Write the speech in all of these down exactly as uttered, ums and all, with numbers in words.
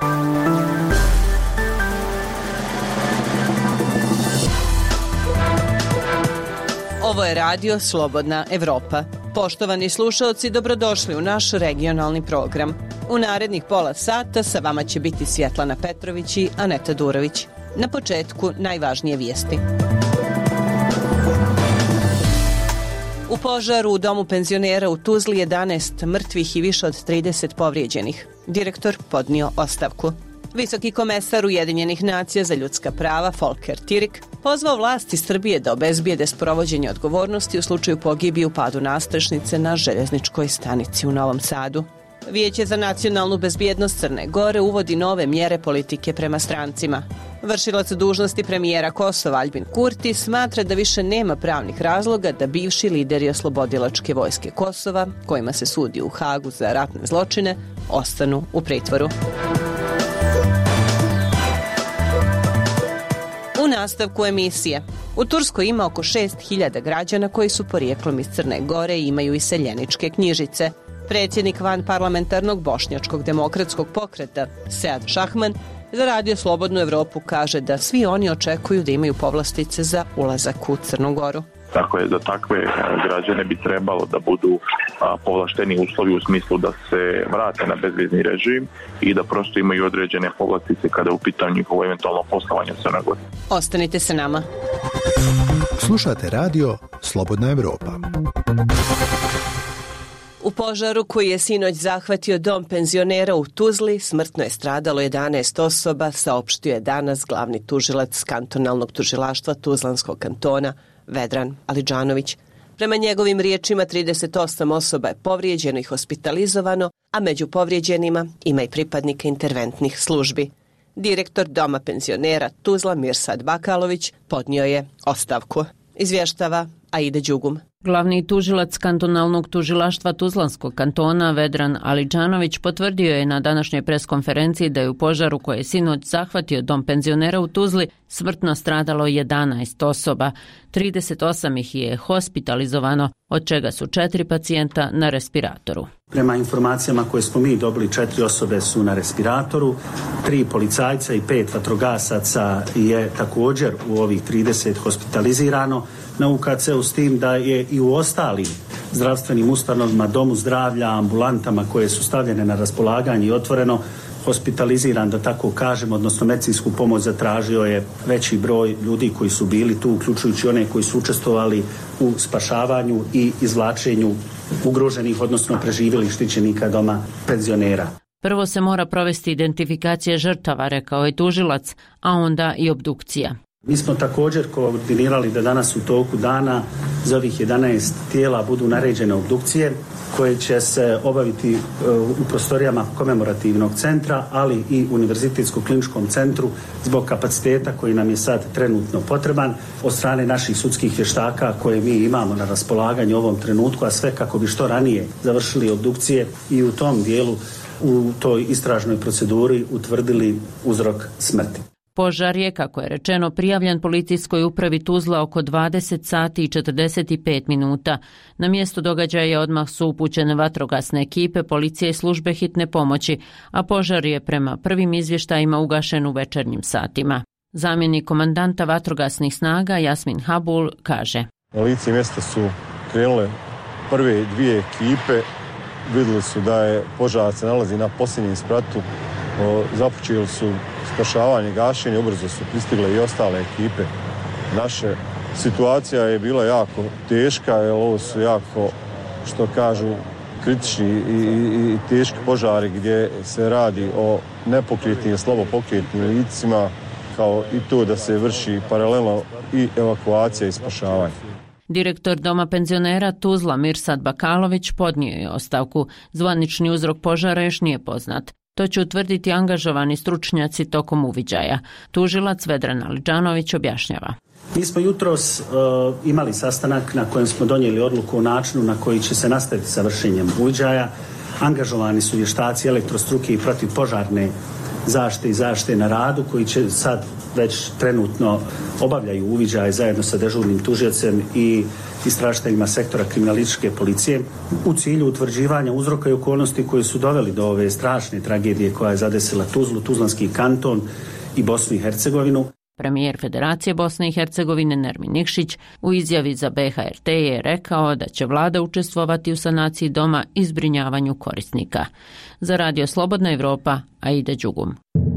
Ovo je radio Slobodna Evropa. Poštovani slušaoci, dobrodošli u naš regionalni program. U narednih pola sata sa vama će biti Svjetlana Petrović i Aneta Durović. Na početku najvažnije vijesti. U požaru u domu penzionera u Tuzli jedanaest mrtvih i više od trideset povrijeđenih. Direktor podnio ostavku. Visoki komesar Ujedinjenih nacija za ljudska prava Volker Türk pozvao vlasti Srbije da obezbijede sprovođenje odgovornosti u slučaju pogibije u padu nastrešnice na željezničkoj stanici u Novom Sadu. Vijeće za nacionalnu bezbjednost Crne Gore uvodi nove mjere politike prema strancima. Vršilac dužnosti premijera Kosova Aljbin Kurti smatra da više nema pravnih razloga da bivši lideri oslobodilačke vojske Kosova, kojima se sudi u Hagu za ratne zločine, ostanu u pritvoru. U nastavku emisije. U Turskoj ima oko šest hiljada građana koji su porijeklom iz Crne Gore i imaju iseljeničke knjižice. Predsjednik vanparlamentarnog bošnjačkog demokratskog pokreta Sead Šahman za Radio Slobodnu Evropu kaže da svi oni očekuju da imaju povlastice za ulazak u Crnu Goru. Tako je, za takve građane bi trebalo da budu a, povlašteni uslovi u smislu da se vrate na bezvizni režim i da prosto imaju određene povlastice kada je u pitanju njihovo eventualno poslovanje u Crnoj Gori. Ostanite sa nama. Slušate Radio Slobodna Evropa. U požaru koji je sinoć zahvatio dom penzionera u Tuzli smrtno je stradalo jedanaest osoba, saopštio je danas glavni tužilac kantonalnog tužilaštva Tuzlanskog kantona Vedran Alidžanović. Prema njegovim riječima trideset osam osoba je povrijeđeno i hospitalizovano, a među povrijeđenima ima i pripadnika interventnih službi. Direktor doma penzionera Tuzla Mirsad Bakalović podnio je ostavku. Izvještava Aida Đugum. Glavni tužilac kantonalnog tužilaštva Tuzlanskog kantona Vedran Alidžanović potvrdio je na današnjoj preskonferenciji da je u požaru koji je sinoć zahvatio dom penzionera u Tuzli smrtno stradalo jedanaest osoba. trideset osam ih je hospitalizovano, od čega su četiri pacijenta na respiratoru. Prema informacijama koje smo mi dobili, četiri osobe su na respiratoru, tri policajca i pet vatrogasaca je također u ovih trideset hospitalizirano na U K C-u, s tim da je i u ostalim zdravstvenim ustanovama, domu zdravlja, ambulantama koje su stavljene na raspolaganje i otvoreno, hospitaliziran, da tako kažem, odnosno medicinsku pomoć zatražio je veći broj ljudi koji su bili tu, uključujući one koji su učestvovali u spašavanju i izvlačenju ugroženih, odnosno preživjelih štićenika doma penzionera. Prvo se mora provesti identifikacija žrtava, rekao je tužilac, a onda i obdukcija. Mi smo također koordinirali da danas u toku dana za ovih jedanaest tijela budu naređene obdukcije koje će se obaviti u prostorijama komemorativnog centra, ali i Univerzitetskog kliničkom centru zbog kapaciteta koji nam je sad trenutno potreban od strane naših sudskih vještaka koje mi imamo na raspolaganju u ovom trenutku, a sve kako bi što ranije završili obdukcije i u tom dijelu u toj istražnoj proceduri utvrdili uzrok smrti. Požar je, kako je rečeno, prijavljen policijskoj upravi Tuzla oko dvadeset sati i četrdeset pet minuta. Na mjesto događaja odmah su upućene vatrogasne ekipe, policije i službe hitne pomoći, a požar je prema prvim izvještajima ugašen u večernjim satima. Zamjenik komandanta vatrogasnih snaga Jasmin Habul kaže: Na lice mjesta su krenule prve dvije ekipe, vidjeli su da je požar se nalazi na posljednjem spratu, započeli su spašavanje, gašenje, ubrzo su pristigle i ostale ekipe naše. Situacija je bila jako teška, jer ovo su jako, što kažu, kritični i, i, i teški požari gdje se radi o nepokretnim i slabo pokretnim licima, kao i to da se vrši paralelno i evakuacija i spašavanje. Direktor doma penzionera Tuzla Mirsad Bakalović podnio je ostavku. Zvanični uzrok požara još nije poznat. To će utvrditi angažovani stručnjaci tokom uviđaja. Tužilac Vedran Alidžanović objašnjava. Mi smo jutros uh, imali sastanak na kojem smo donijeli odluku o načinu na koji će se nastaviti sa vršenjem uviđaja. Angažovani su vještaci elektrostruke i protivpožarne zaštite i zaštite na radu koji će sad već trenutno obavljaju uviđaj zajedno sa dežurnim tužiocem i istražiteljima sektora kriminalističke policije u cilju utvrđivanja uzroka i okolnosti koji su doveli do ove strašne tragedije koja je zadesila Tuzlu, Tuzlanski kanton i Bosnu i Hercegovinu. Premijer Federacije Bosne i Hercegovine Nermin Nikšić u izjavi za B H R T je rekao da će vlada učestvovati u sanaciji doma i zbrinjavanju korisnika. Za Radio Slobodna Evropa, Aida Đugum.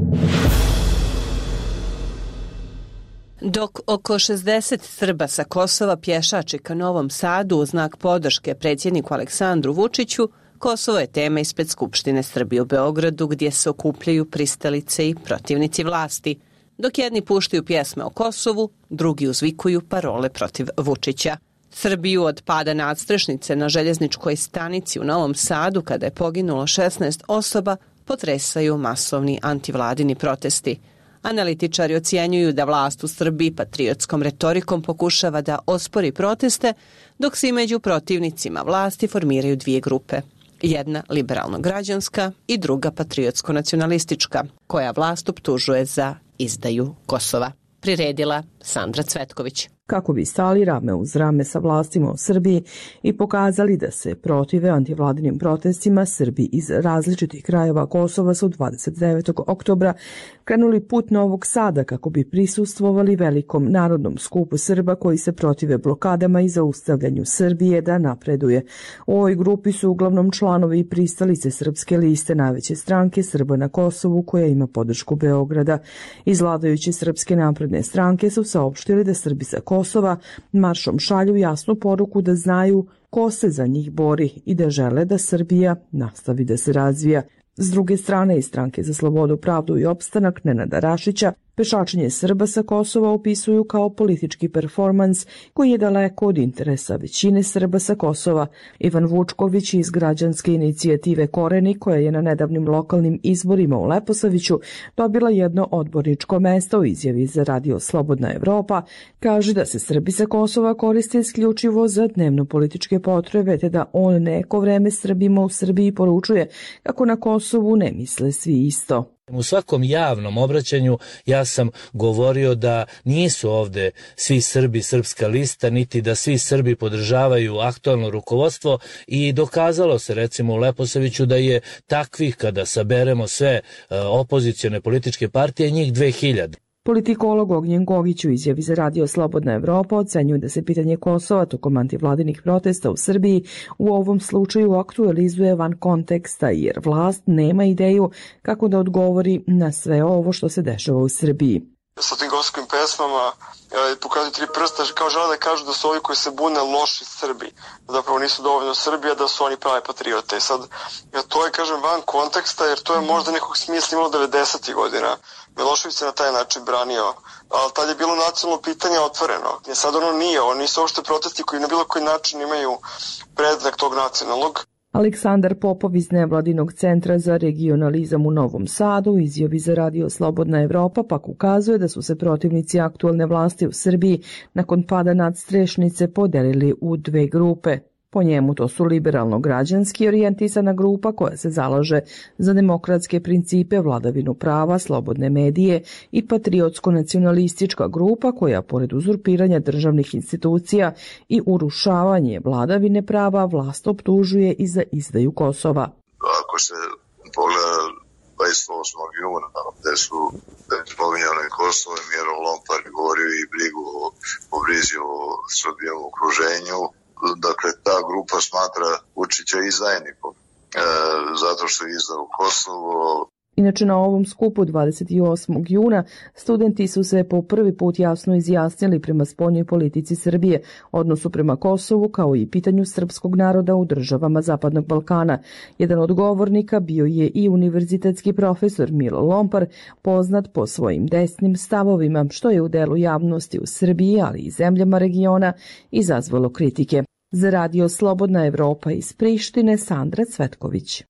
Dok oko šezdeset Srba sa Kosova pješači ka Novom Sadu u znak podrške predsjedniku Aleksandru Vučiću, Kosovo je tema ispred Skupštine Srbije u Beogradu gdje se okupljaju pristalice i protivnici vlasti. Dok jedni puštaju pjesme o Kosovu, drugi uzvikuju parole protiv Vučića. Srbiju od pada nadstrešnice na željezničkoj stanici u Novom Sadu, kada je poginulo šesnaest osoba, potresaju masovni antivladini protesti. Analitičari ocjenjuju da vlast u Srbiji patriotskom retorikom pokušava da ospori proteste, dok se i među protivnicima vlasti formiraju dvije grupe. Jedna liberalno-građanska i druga patriotsko-nacionalistička, koja vlast optužuje za izdaju Kosova. Priredila Sandra Cvetković. Kako bi stali rame uz rame sa vlastima u Srbiji i pokazali da se protive antivladinim protestima, Srbi iz različitih krajeva Kosova su dvadeset devetog oktobra krenuli put Novog Sada kako bi prisustvovali velikom narodnom skupu Srba koji se protive blokadama i zaustavljanju Srbije da napreduje. U ovoj grupi su uglavnom članovi i pristalice Srpske liste, najveće stranke Srba na Kosovu koja ima podršku Beograda. Iz vladajuće Srpske napredne stranke su saopštili da Srbi sa Kosova maršom šalju jasnu poruku da znaju ko se za njih bori i da žele da Srbija nastavi da se razvija. S druge strane, iz Stranke za slobodu, pravdu i opstanak Nenada Rašića, pešačenje Srba sa Kosova opisuju kao politički performans koji je daleko od interesa većine Srba sa Kosova. Ivan Vučković iz građanske inicijative Koreni, koja je na nedavnim lokalnim izborima u Leposaviću dobila jedno odborničko mesto u izjavi za Radio Slobodna Evropa, kaže da se Srbi sa Kosova koriste isključivo za dnevno političke potrebe, te da on neko vreme Srbima u Srbiji poručuje kako na Kosovu ne misle svi isto. U svakom javnom obraćanju ja sam govorio da nisu ovde svi Srbi Srpska lista, niti da svi Srbi podržavaju aktualno rukovodstvo i dokazalo se recimo u Leposaviću da je takvih, kada saberemo sve opozicione političke partije, njih dve hiljade. Politikolog Ognjen Gogić u izjavi za Radio Slobodna Evropa ocenjuje da se pitanje Kosova tokom antivladinih protesta u Srbiji u ovom slučaju aktualizuje van konteksta jer vlast nema ideju kako da odgovori na sve ovo što se dešava u Srbiji. Sa tim gospskim pesmama pokazuju tri prsta, kao žele da kažu da su ovi koji se bune loši Srbi, da zapravo nisu dovoljno Srbi, a da su oni pravi patriote. Sad, to je, kažem, van konteksta, jer to je možda nekog smisla imalo devedesetih godina. Milošević se na taj način branio, ali tad je bilo nacionalno pitanje otvoreno. I sad ono nije, oni su uopšte protesti koji na bilo koji način imaju predznak tog nacionalnog. Aleksandar Popov iz Nevladinog centra za regionalizam u Novom Sadu u izjavi za Radio Slobodna Evropa pak ukazuje da su se protivnici aktualne vlasti u Srbiji nakon pada nadstrešnice podelili u dve grupe. Po njemu to su liberalno-građanski orijentisana grupa koja se zalaže za demokratske principe, vladavinu prava, slobodne medije i patriotsko-nacionalistička grupa koja, pored uzurpiranja državnih institucija i urušavanje vladavine prava, vlast optužuje i za izdaju Kosova. Ako se pogleda dvadeset osmog juna, gde su spominjali Kosovo, Miro Lompar govorio i brigu o, o brizi o Srbijom okruženju. Dakle, ta grupa smatra Vučića izdajnikom, e, zato što je izdao Kosovo. Inače, na ovom skupu dvadeset osmog juna studenti su se po prvi put jasno izjasnili prema spoljnoj politici Srbije, odnosu prema Kosovu, kao i pitanju srpskog naroda u državama Zapadnog Balkana. Jedan od govornika bio je i univerzitetski profesor Milo Lompar, poznat po svojim desnim stavovima, što je u delu javnosti u Srbiji, ali i zemljama regiona, izazvalo kritike. Za Radio Slobodna Evropa iz Prištine, Sandra Cvetković.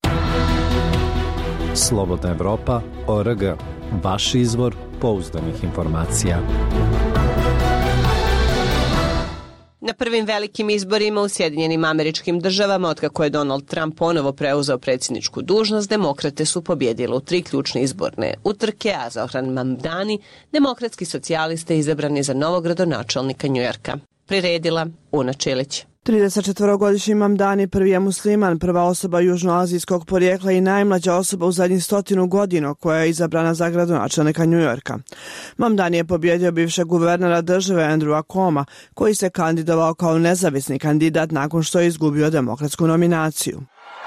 Slobodna Evropa, O R G, vaš izvor pouzdanih informacija. Na prvim velikim izborima u Sjedinjenim Američkim Državama, otkako je Donald Trump ponovo preuzeo predsjedničku dužnost, demokrate su pobjedile u tri ključne izborne utrke, a Zohran Mamdani, demokratski socijaliste, izabrani za novog gradonačelnika Njujorka. Priredila Una Čilić. tridesetčetvorogodišnji Mamdani prvi je musliman, prva osoba južnoazijskog porijekla i najmlađa osoba u zadnjih stotinu godina koja je izabrana za gradonačelnika Njujorka. Mamdani je pobjedio bivšeg guvernera države Andrewa Cuoma, koji se kandidovao kao nezavisni kandidat nakon što je izgubio demokratsku nominaciju.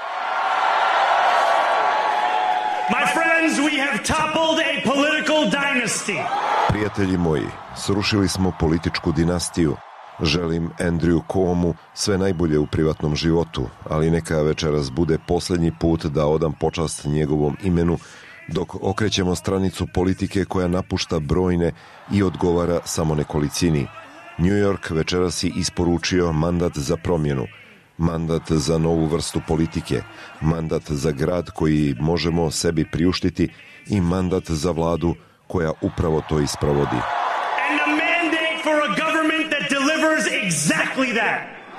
My friends, we have toppled a political dynasty. Prijatelji moji, srušili smo političku dinastiju. Želim Andrewu Cuomu sve najbolje u privatnom životu, ali neka večeras bude posljednji put da odam počast njegovom imenu, dok okrećemo stranicu politike koja napušta brojne i odgovara samo nekolicini. New York večeras je isporučio mandat za promjenu, mandat za novu vrstu politike, mandat za grad koji možemo sebi priuštiti i mandat za vladu koja upravo to isprovodi. Exactly that.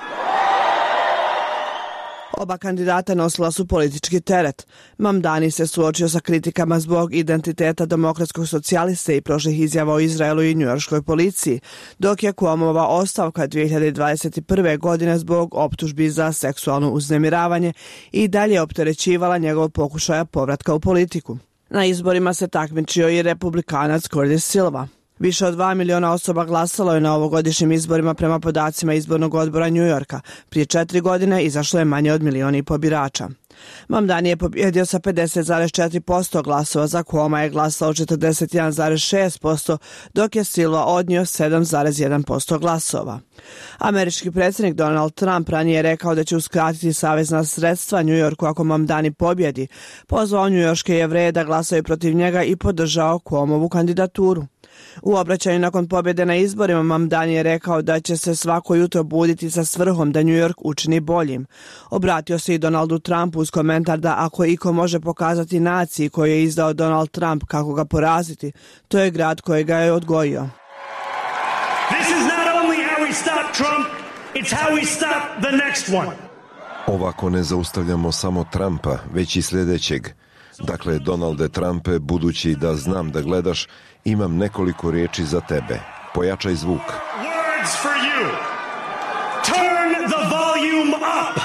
Oba kandidata nosila su politički teret. Mamdani se suočio sa kritikama zbog identiteta demokratskog socijaliste i prošlih izjava o Izraelu i njujorškoj policiji, dok je Cuomova ostavka dvije hiljade dvadeset prve. godine zbog optužbi za seksualno uznemiravanje i dalje opterećivala njegov pokušaja povratka u politiku. Na izborima se takmičio i republikanac Curtis Silva. Više od dva miliona osoba glasalo je na ovogodišnjim izborima prema podacima izbornog odbora New Yorka. Prije četiri godine izašlo je manje od miliona i po birača. Mamdani je pobjedio sa pedeset zarez četiri posto glasova, za Cuoma je glasalo četrdeset jedan zarez šest posto, dok je Silva odnio sedam zarez jedan posto glasova. Američki predsjednik Donald Trump ranije je rekao da će uskratiti savezna sredstva New Yorku ako Mamdani pobjedi, pozvao njujorške Jevreje da glasaju protiv njega i podržao Cuomovu kandidaturu. U obraćanju nakon pobjede na izborima Mamdani je rekao da će se svako jutro buditi sa svrhom da New York učini boljim. Obratio se i Donaldu Trumpu uz komentar da ako iko može pokazati naciji koju je izdao Donald Trump kako ga poraziti, to je grad koji ga je odgojio. This is not only how we stop Trump, it's how we stop the next one. Ovako ne zaustavljamo samo Trumpa, već i sljedećeg. Dakle, Donalde Trumpe, budući da znam da gledaš, imam nekoliko riječi za tebe. Pojačaj zvuk. Words for you. Turn the volume up.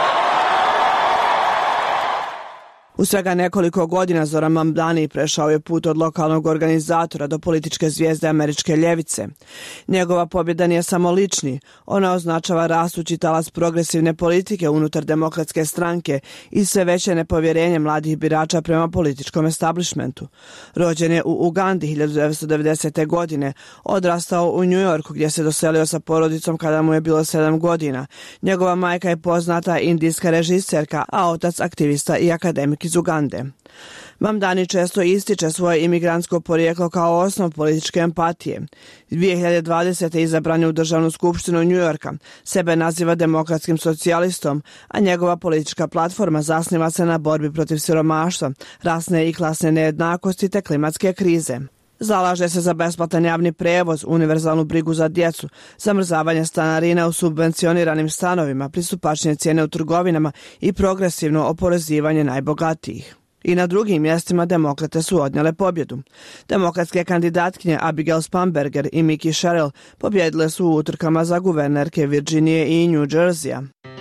U svega nekoliko godina Zoran Mamdani prešao je put od lokalnog organizatora do političke zvijezde američke ljevice. Njegova pobjeda nije samo lični, ona označava rastući talas progresivne politike unutar demokratske stranke i sve veće nepovjerenje mladih birača prema političkom establishmentu. Rođen je u Ugandi hiljadu devetsto devedesete. godine, odrastao u New Yorku gdje se doselio sa porodicom kada mu je bilo sedam godina. Njegova majka je poznata indijska režiserka, a otac aktivista i akademik iz Ugande. Mamdani često ističe svoje imigrantsko porijeklo kao osnov političke empatije. dvije hiljade dvadesete. izabran je u državnu skupštinu New Yorka, sebe naziva demokratskim socijalistom, a njegova politička platforma zasniva se na borbi protiv siromaštva, rasne i klasne nejednakosti te klimatske krize. Zalaže se za besplatan javni prevoz, univerzalnu brigu za djecu, zamrzavanje stanarina u subvencioniranim stanovima, pristupačnije cijene u trgovinama i progresivno oporezivanje najbogatijih. I na drugim mjestima demokrate su odnijele pobjedu. Demokratske kandidatkinje Abigail Spanberger i Mickey Sherrill pobjedile su u utrkama za guvernerke Virginije i New Jerseya.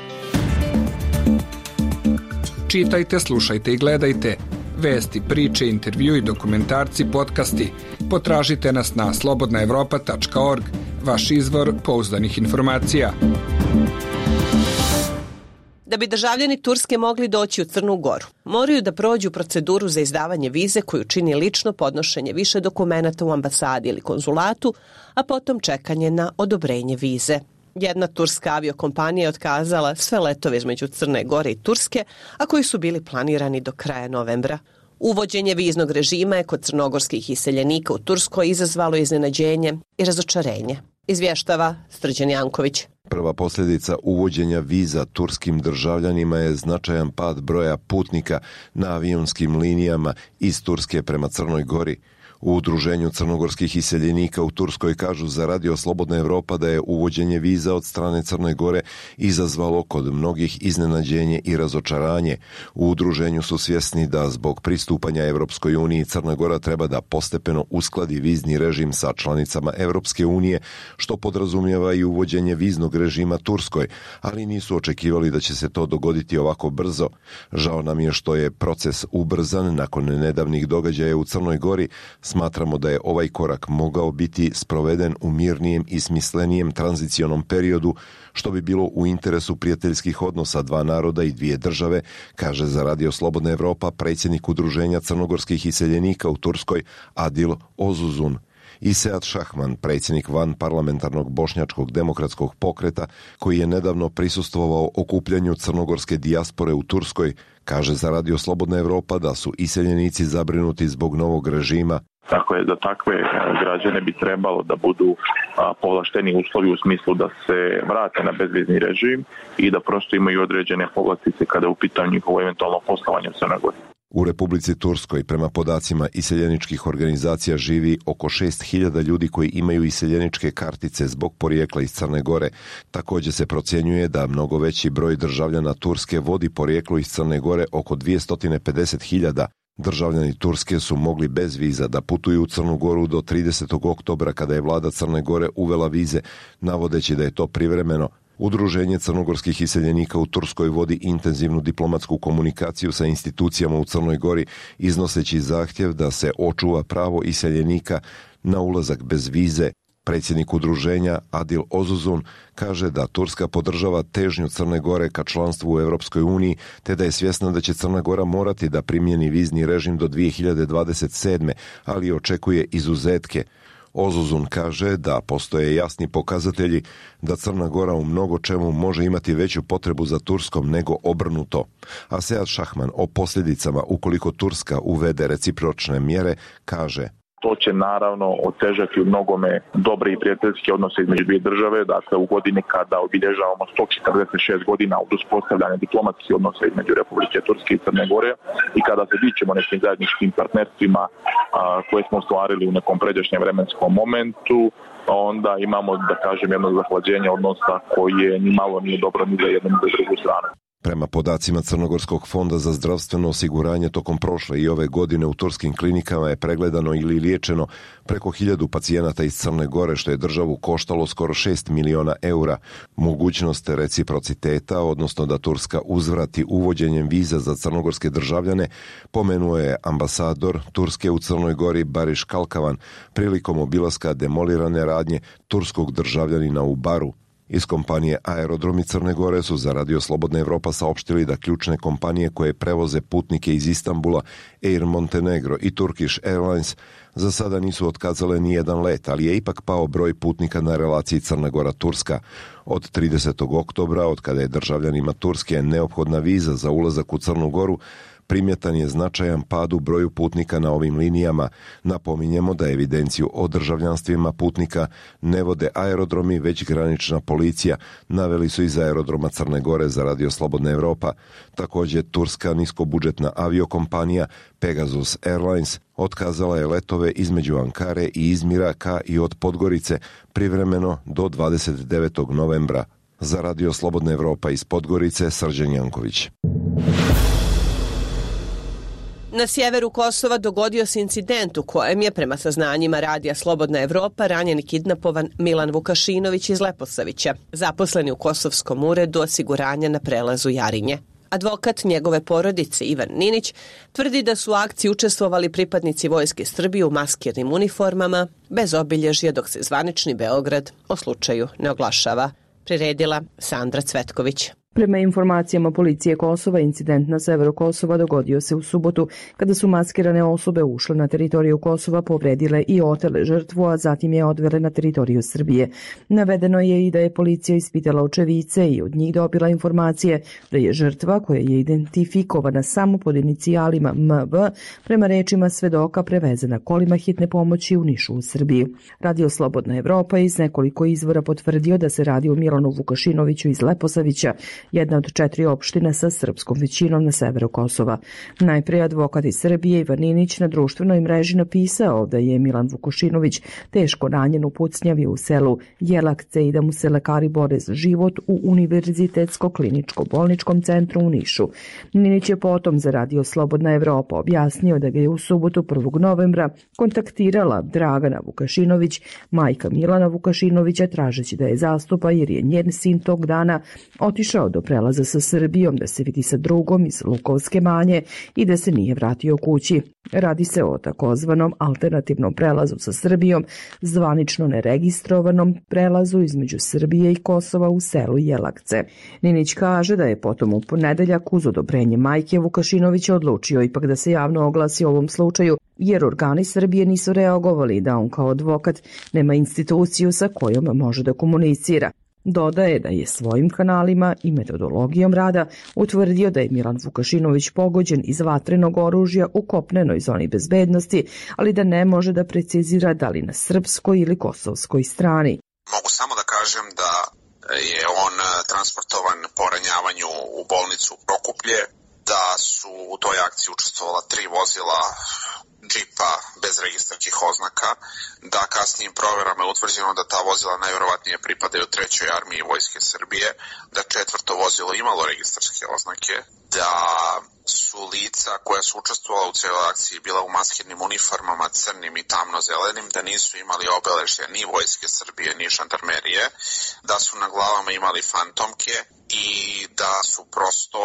Čitajte, slušajte i gledajte vesti, priče, intervju i dokumentarci, podcasti. Potražite nas na slobodna evropa tačka org, vaš izvor pouzdanih informacija. Da bi državljani Turske mogli doći u Crnu Goru, moraju da prođu proceduru za izdavanje vize koju čini lično podnošenje više dokumenata u ambasadi ili konzulatu, a potom čekanje na odobrenje vize. Jedna turska aviokompanija je otkazala sve letove između Crne Gore i Turske, a koji su bili planirani do kraja novembra. Uvođenje viznog režima je kod crnogorskih iseljenika u Turskoj izazvalo iznenađenje i razočarenje. Izvještava Srđan Janković. Prva posljedica uvođenja viza turskim državljanima je značajan pad broja putnika na avionskim linijama iz Turske prema Crnoj Gori. U Udruženju crnogorskih iseljenika u Turskoj kažu za Radio Slobodna Evropa da je uvođenje viza od strane Crne Gore izazvalo kod mnogih iznenađenje i razočaranje. U udruženju su svjesni da zbog pristupanja Evropskoj uniji Crna Gora treba da postepeno uskladi vizni režim sa članicama Evropske unije, što podrazumijeva i uvođenje viznog režima Turskoj, ali nisu očekivali da će se to dogoditi ovako brzo. Žao nam je što je proces ubrzan nakon nedavnih događaja u Crnoj Gori. Smatramo da je ovaj korak mogao biti sproveden u mirnijem i smislenijem tranzicionom periodu, što bi bilo u interesu prijateljskih odnosa dva naroda i dvije države, kaže za Radio Slobodna Evropa predsjednik Udruženja crnogorskih iseljenika u Turskoj Adil Ozuzun. I Sead Šahman, predsjednik van parlamentarnog bošnjačkog demokratskog pokreta, koji je nedavno prisustvovao okupljanju crnogorske dijaspore u Turskoj, kaže za Radio Slobodna Evropa da su iseljenici zabrinuti zbog novog režima. Tako je, za takve građane bi trebalo da budu povlašteni uslovi u smislu da se vrate na bezvizni režim i da prosto imaju određene povlastice kada je u pitanju njihovo eventualno poslovanje u Crnoj Gori. U Republici Turskoj, prema podacima iseljeničkih organizacija, živi oko šest hiljada ljudi koji imaju iseljeničke kartice zbog porijekla iz Crne Gore. Također se procjenjuje da mnogo veći broj državljana Turske vodi porijeklo iz Crne Gore, oko dvjesto pedeset hiljada. Državljani Turske su mogli bez viza da putuju u Crnu Goru do tridesetog oktobra kada je vlada Crne Gore uvela vize, navodeći da je to privremeno. Udruženje crnogorskih iseljenika u Turskoj vodi intenzivnu diplomatsku komunikaciju sa institucijama u Crnoj Gori, iznoseći zahtjev da se očuva pravo iseljenika na ulazak bez vize. Predsjednik udruženja Adil Ozuzun kaže da Turska podržava težnju Crne Gore ka članstvu u Evropskoj uniji, te da je svjesna da će Crna Gora morati da primjeni vizni režim do dvije hiljade dvadeset sedme, ali očekuje izuzetke. Ozuzun kaže da postoje jasni pokazatelji da Crna Gora u mnogo čemu može imati veću potrebu za Turskom nego obrnuto. A Sead Šahman o posljedicama ukoliko Turska uvede recipročne mjere kaže: To će naravno otežati u mnogome dobre i prijateljske odnose između dvije države, dakle u godini kada obilježavamo sto četrdeset šest godina od uspostavljanja diplomatskih odnosa između Republike Turske i Crne Gore i kada se dičemo nekim zajedničkim partnerstvima a, koje smo ostvarili u nekom pređašnjem vremenskom momentu, onda imamo, da kažem, jedno zahlađenje odnosa koje ni malo nije dobro ni za jednu ni za drugu stranu. Prema podacima Crnogorskog fonda za zdravstveno osiguranje, tokom prošle i ove godine u turskim klinikama je pregledano ili liječeno preko hiljadu pacijenata iz Crne Gore, što je državu koštalo skoro šest miliona eura. Mogućnost reciprociteta, odnosno da Turska uzvrati uvođenjem viza za crnogorske državljane, pomenuo je ambasador Turske u Crnoj Gori Bariš Kalkavan prilikom obilaska demolirane radnje turskog državljanina u Baru. Iz kompanije Aerodromi Crne Gore su za Radio Slobodna Evropa saopštili da ključne kompanije koje prevoze putnike iz Istanbula, Air Montenegro i Turkish Airlines, za sada nisu otkazale ni jedan let, ali je ipak pao broj putnika na relaciji Crna Gora-Turska. Od tridesetog oktobra, od kada je državljanima Turske neophodna viza za ulazak u Crnu Goru, primjetan je značajan pad u broju putnika na ovim linijama. Napominjemo da evidenciju o državljanstvima putnika ne vode aerodromi, već granična policija, naveli su iz aerodroma Crne Gore za Radio Slobodna Evropa. Također, turska niskobudžetna aviokompanija Pegasus Airlines otkazala je letove između Ankare i Izmira ka i od Podgorice privremeno do dvadeset devetog novembra. Za Radio Slobodna Evropa iz Podgorice, Srđan Janković. Na sjeveru Kosova dogodio se incident u kojem je, prema saznanjima Radija Slobodna Evropa, ranjen i kidnapovan Milan Vukašinović iz Leposavića, zaposleni u Kosovskom uredu osiguranja na prelazu Jarinje. Advokat njegove porodice Ivan Ninić tvrdi da su u akciji učestvovali pripadnici Vojske Srbije u maskirnim uniformama, bez obilježja, dok se zvanični Beograd o slučaju ne oglašava. Priredila Sandra Cvetković. Prema informacijama policije Kosova, incident na severu Kosova dogodio se u subotu kada su maskirane osobe ušle na teritoriju Kosova, povredile i otele žrtvu, a zatim je odvele na teritoriju Srbije. Navedeno je i da je policija ispitala očevice i od njih dobila informacije da je žrtva, koja je identifikovana samo pod inicijalima M V, prema rečima svedoka prevezena kolima hitne pomoći u Nišu u Srbiji. Radio Slobodna Evropa iz nekoliko izvora potvrdio da se radi o Milanu Vukašinoviću iz Leposavića, jedna od četiri opštine sa srpskom većinom na severu Kosova. Najprije advokat iz Srbije Ivan Ninić na društvenoj mreži napisao da je Milan Vukašinović teško ranjen u pucnjavi u selu Jelakce i da mu se lekari bore za život u Univerzitetsko-kliničko-bolničkom centru u Nišu. Ninić je potom za Radio Slobodna Evropa objasnio da ga je u subotu prvog novembra kontaktirala Dragana Vukašinović, majka Milana Vukašinovića, tražeći da je zastupa jer je njen sin tog dana otišao do prelaza sa Srbijom da se vidi sa drugom iz Lukovske Manje i da se nije vratio kući. Radi se o takozvanom alternativnom prelazu sa Srbijom, zvanično neregistrovanom prelazu između Srbije i Kosova u selu Jelakce. Ninić kaže da je potom u ponedeljak uz odobrenje majke Vukašinovića odlučio ipak da se javno oglasi o ovom slučaju, jer organi Srbije nisu reagovali da on kao advokat nema instituciju sa kojom može da komunicira. Dodaje da je svojim kanalima i metodologijom rada utvrdio da je Milan Vukašinović pogođen iz vatrenog oružja u kopnenoj zoni bezbednosti, ali da ne može da precizira da li na srpskoj ili kosovskoj strani. Mogu samo da kažem da je on transportovan po ranjavanju u bolnicu Prokuplje, da su u toj akciji učestvovala tri vozila džipa bez registarskih oznaka, da kasnijim proverama je utvrđeno da ta vozila najverovatnije pripadaju trećoj armiji Vojske Srbije, da četvrto vozilo imalo registarske oznake, da su lica koja su učestvovala u cijeloj akciji bila u maskirnim uniformama crnim i tamno-zelenim, da nisu imali obeležja ni Vojske Srbije ni žandarmerije, da su na glavama imali fantomke i da su prosto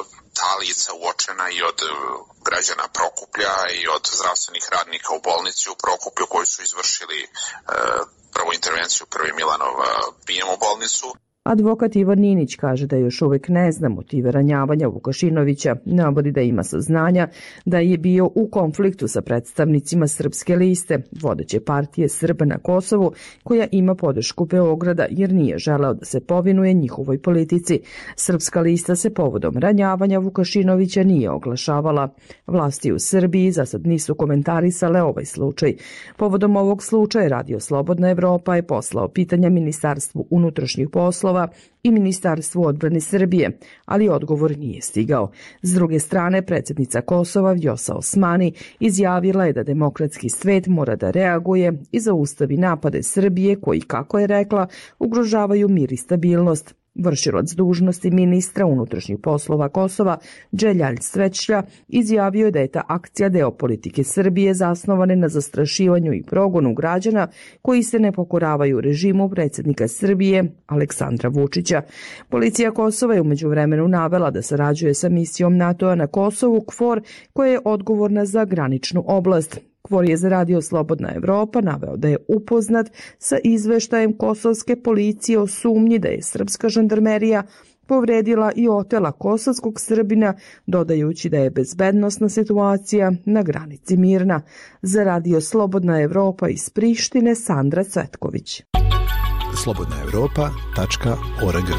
ta lica uočena i od građana Prokuplja i od zdravstvenih radnika u bolnici u Prokuplju koji su izvršili e, prvu intervenciju, prvi Milanov prijem u bolnicu. Advokat Ivan Ninić kaže da još uvek ne zna motive ranjavanja Vukašinovića, navodi da ima saznanja da je bio u konfliktu sa predstavnicima Srpske liste, vodeće partije Srba na Kosovu, koja ima podršku Beograda jer nije želeo da se povinuje njihovoj politici. Srpska lista se povodom ranjavanja Vukašinovića nije oglašavala. Vlasti u Srbiji za sad nisu komentarisale ovaj slučaj. Povodom ovog slučaja Radio Slobodna Evropa je poslao pitanja Ministarstvu unutrašnjih poslova i Ministarstvu odbrane Srbije, ali odgovor nije stigao. S druge strane, predsjednica Kosova Vjosa Osmani izjavila je da demokratski svet mora da reaguje i zaustavi napade Srbije koji, kako je rekla, ugrožavaju mir i stabilnost. Vršilac dužnosti ministra unutrašnjih poslova Kosova, Dželjalj Srećlja, izjavio je da je ta akcija deo politike Srbije zasnovane na zastrašivanju i progonu građana koji se ne pokoravaju režimu predsjednika Srbije, Aleksandra Vučića. Policija Kosova je umeđu vremenu navela da sarađuje sa misijom NATO-a na Kosovu, KFOR, koja je odgovorna za graničnu oblast. KFOR je za Radio Slobodna Evropa naveo da je upoznat sa izveštajem kosovske policije o sumnji da je srpska žandarmerija povredila i otela kosovskog Srbina, dodajući da je bezbednosna situacija na granici mirna. Za Radio Slobodna Evropa iz Prištine, Sandra Cvetković. slobodna evropa tačka org.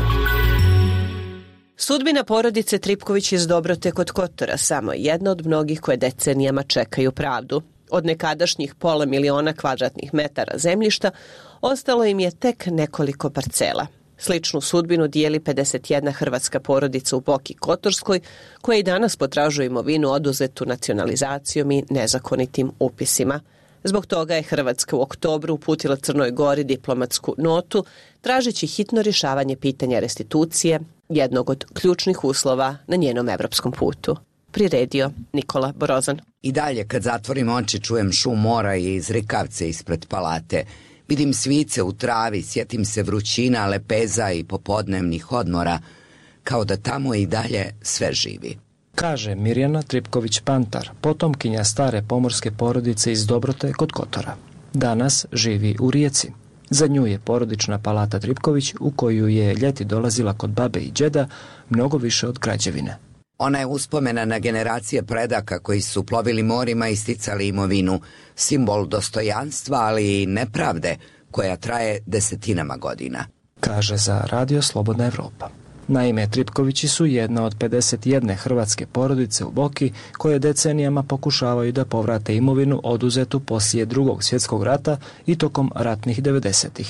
Sudbina porodice Tripković iz Dobrote kod Kotora samo je jedna od mnogih koje decenijama čekaju pravdu. Od nekadašnjih pola miliona kvadratnih metara zemljišta ostalo im je tek nekoliko parcela. Sličnu sudbinu dijeli pedeset jedna hrvatska porodica u Boki Kotorskoj, koja i danas potražuje imovinu oduzetu nacionalizacijom i nezakonitim upisima. Zbog toga je Hrvatska u oktobru uputila Crnoj Gori diplomatsku notu, tražeći hitno rješavanje pitanja restitucije, jednog od ključnih uslova na njenom evropskom putu. Priredio Nikola Borozan. I dalje kad zatvorim oči čujem šum mora i izrikavce ispred palate. Vidim svice u travi, sjetim se vrućina, lepeza i popodnevnih odmora, kao da tamo i dalje sve živi. Kaže Mirjana Tripković-Pantar, potomkinja stare pomorske porodice iz Dobrote kod Kotora. Danas živi u Rijeci. Za nju je porodična palata Tripković, u koju je ljeti dolazila kod babe i đeda, mnogo više od građevine. Ona je uspomena na generacije predaka koji su plovili morima i sticali imovinu, simbol dostojanstva, ali i nepravde koja traje desetinama godina. Kaže za Radio Slobodna Evropa. Naime, Tripkovići su jedna od pedeset jedne hrvatske porodice u Boki koje decenijama pokušavaju da povrate imovinu oduzetu poslije Drugog svjetskog rata i tokom ratnih devedesetih.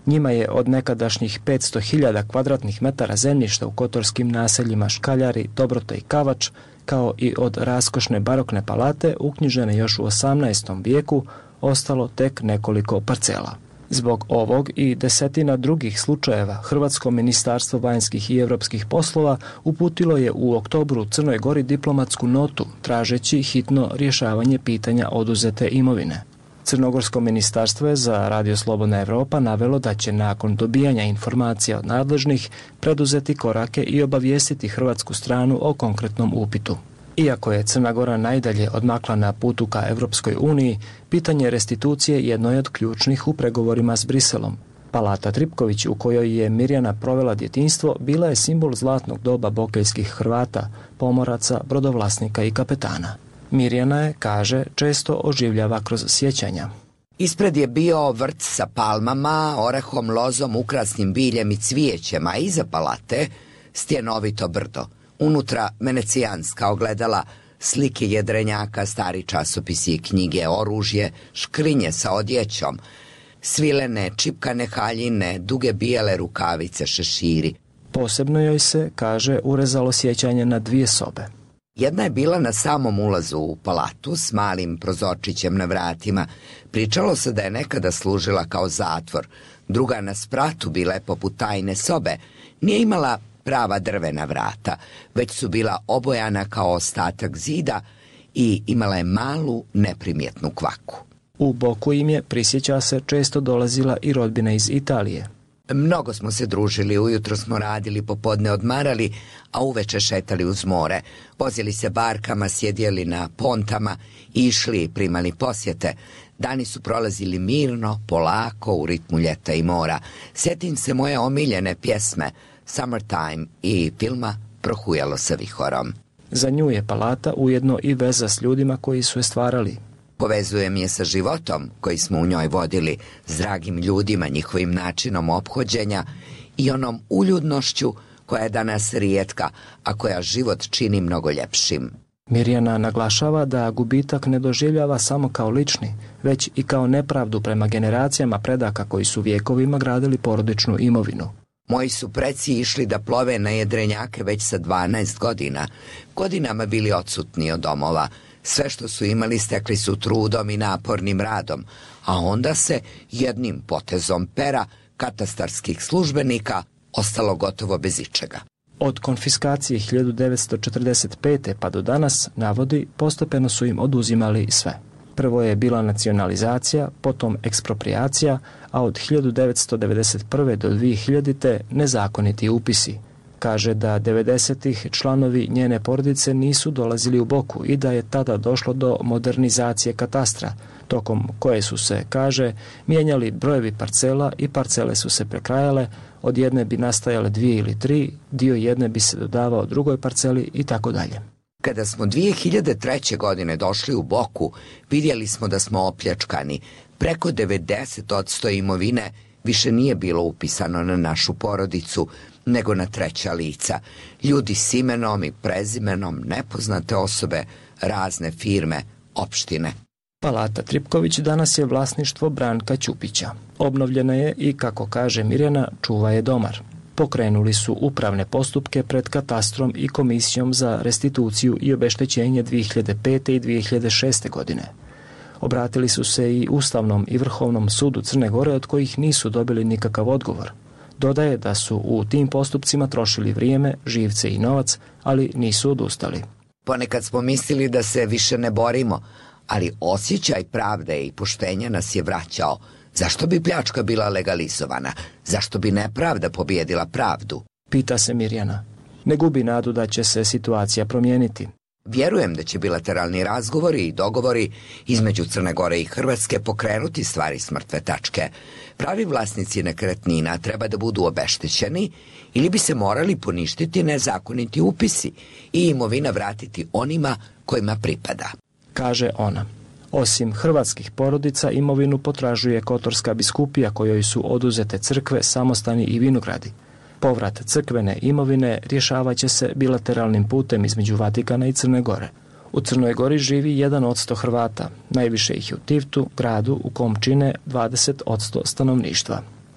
Njima je od nekadašnjih petsto hiljada kvadratnih metara zemljišta u kotorskim naseljima Škaljari, Dobrota i Kavač, kao i od raskošne barokne palate uknjižene još u osamnaestom vijeku, ostalo tek nekoliko parcela. Zbog ovog i desetina drugih slučajeva, Hrvatsko ministarstvo vanjskih i europskih poslova uputilo je u oktobru Crnoj Gori diplomatsku notu, tražeći hitno rješavanje pitanja oduzete imovine. Crnogorsko ministarstvo je za Radio Slobodna Evropa navelo da će nakon dobijanja informacija od nadležnih preduzeti korake i obavijestiti hrvatsku stranu o konkretnom upitu. Iako je Crna Gora najdalje odmakla na putu ka Evropskoj uniji, pitanje restitucije jedno je od ključnih u pregovorima s Briselom. Palata Tripković, u kojoj je Mirjana provela djetinjstvo, bila je simbol zlatnog doba bokeljskih Hrvata, pomoraca, brodovlasnika i kapetana. Mirjana je, kaže, često oživljava kroz sjećanja. Ispred je bio vrt sa palmama, orehom, lozom, ukrasnim biljem i cvijećem, a iza palate stjenovito brdo. Unutra venecijanska ogledala, slike jedrenjaka, stari časopisi i knjige, oružje, škrinje sa odjećom, svilene, čipkane haljine, duge bijele rukavice, šeširi. Posebno joj se, kaže, urezalo sjećanje na dvije sobe. Jedna je bila na samom ulazu u palatu s malim prozorčićem na vratima. Pričalo se da je nekada služila kao zatvor. Druga na spratu bila je poput tajne sobe. Nije imala prava drvena vrata, već su bila obojana kao ostatak zida i imala je malu neprimjetnu kvaku. U boku im je, prisjeća se, često dolazila i rodbina iz Italije. Mnogo smo se družili, ujutro smo radili, popodne odmarali, a uveče šetali uz more. Vozili se barkama, sjedjeli na pontama, išli i primali posjete. Dani su prolazili mirno, polako, u ritmu ljeta i mora. Sjetim se moje omiljene pjesme Summertime i filma Prohujalo sa vihorom. Za nju je palata ujedno i veza s ljudima koji su je stvarali. Povezujem je sa životom koji smo u njoj vodili, s dragim ljudima, njihovim načinom ophođenja i onom uljudnošću koja je danas rijetka, a koja život čini mnogo ljepšim. Mirjana naglašava da gubitak ne doživljava samo kao lični, već i kao nepravdu prema generacijama predaka koji su vjekovima gradili porodičnu imovinu. Moji su preci išli da plove na jedrenjake već sa dvanaest godina, godinama bili odsutni od domova. Sve što su imali stekli su trudom i napornim radom, a onda se jednim potezom pera katastarskih službenika ostalo gotovo bez ičega. Od konfiskacije hiljadu devetsto četrdeset pete pa do danas, navodi, postepeno su im oduzimali sve. Prvo je bila nacionalizacija, potom ekspropriacija, a od hiljadu devetsto devedeset prve do dvije hiljadite nezakoniti upisi. Kaže da devedesetih članovi njene porodice nisu dolazili u Boku i da je tada došlo do modernizacije katastra, tokom koje su se, kaže, mijenjali brojevi parcela i parcele su se prekrajale, od jedne bi nastajale dvije ili tri, dio jedne bi se dodavao drugoj parceli i tako dalje. Kada smo dvije hiljade treće. godine došli u Boku, vidjeli smo da smo opljačkani. Preko devedeset posto imovine više nije bilo upisano na našu porodicu, nego na treća lica. Ljudi s imenom i prezimenom, nepoznate osobe, razne firme, opštine. Palata Tripković danas je vlasništvo Branka Ćupića. Obnovljena je i, kako kaže Mirjana, čuva je domar. Pokrenuli su upravne postupke pred katastrom i komisijom za restituciju i obeštećenje dvije hiljade pete. i dvije hiljade šeste. godine. Obratili su se i Ustavnom i Vrhovnom sudu Crne Gore, od kojih nisu dobili nikakav odgovor. Dodaje da su u tim postupcima trošili vrijeme, živce i novac, ali nisu odustali. Ponekad smo mislili da se više ne borimo, ali osjećaj pravde i poštenja nas je vraćao. Zašto bi pljačka bila legalizovana? Zašto bi nepravda pobijedila pravdu? Pita se Mirjana. Ne gubi nadu da će se situacija promijeniti. Vjerujem da će bilateralni razgovori i dogovori između Crne Gore i Hrvatske pokrenuti stvari s mrtve tačke. Pravi vlasnici nekretnina treba da budu obeštećeni ili bi se morali poništiti nezakoniti upisi i imovina vratiti onima kojima pripada. Kaže ona. Osim hrvatskih porodica, imovinu potražuje Kotorska biskupija kojoj su oduzete crkve, samostani i vinogradi. Povrat crkvene imovine rješavat će se bilateralnim putem između Vatikana i Crne Gore. U Crnoj Gori živi jedan od sto Hrvata, najviše ih je u Tivtu, gradu u kom čine dvadeset posto stanovništva.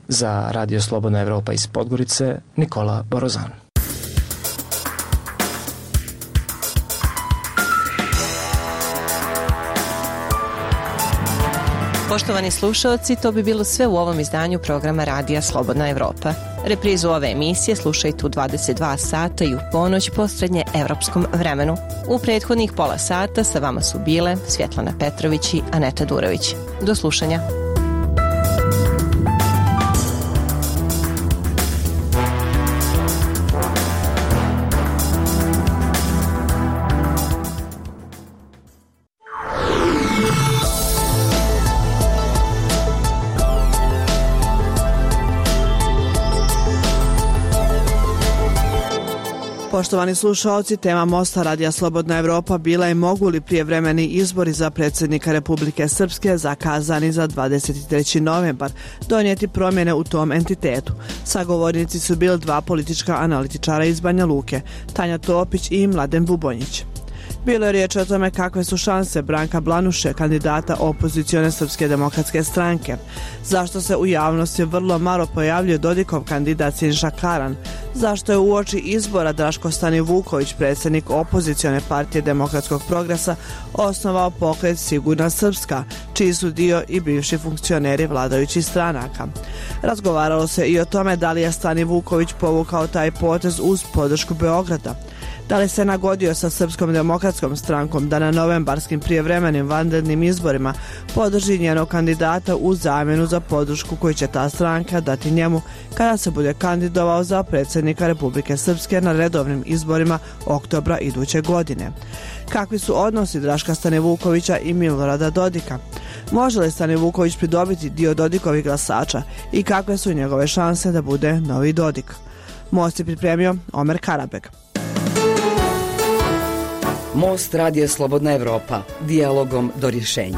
Za Radio Slobodna Evropa iz Podgorice, Nikola Borozan. Poštovani slušalci, to bi bilo sve u ovom izdanju programa Radija Slobodna Evropa. Reprizu ove emisije slušajte u dvadeset dva sata i u ponoć po srednje evropskom vremenu. U prethodnih pola sata sa vama su bile Svjetlana Petrović i Aneta Durović. Do slušanja. Poštovani slušalci, tema Mosta Radija Slobodna Evropa bila je mogu li prijevremeni izbori za predsjednika Republike Srpske zakazani za dvadeset treći novembar donijeti promjene u tom entitetu. Sagovornici su bili dva politička analitičara iz Banja Luke, Tanja Topić i Mladen Bubonjić. Bilo je riječ o tome kakve su šanse Branka Blanuše, kandidata opozicione Srpske demokratske stranke. Zašto se u javnosti vrlo malo pojavljuje Dodikov kandidat Siniša Karan? Zašto je uoči izbora Draško Stanivuković, predsjednik opozicione partije Demokratskog progresa, osnovao pokret Sigurna Srpska, čiji su dio i bivši funkcioneri vladajućih stranaka. Razgovaralo se i o tome da li je Stanivuković povukao taj potez uz podršku Beograda. Da li se nagodio sa Srpskom demokratskom strankom da na novembarskim prijevremenim vanrednim izborima podrži njenog kandidata u zamjenu za podršku koju će ta stranka dati njemu kada se bude kandidovao za predsjednika Republike Srpske na redovnim izborima oktobra iduće godine? Kakvi su odnosi Draška Stanivukovića i Milorada Dodika? Može li Stanivuković pridobiti dio Dodikovih glasača i kakve su njegove šanse da bude novi Dodik? Most je pripremio Omer Karabek. Most Radija Slobodna Evropa, dijalogom do rješenja.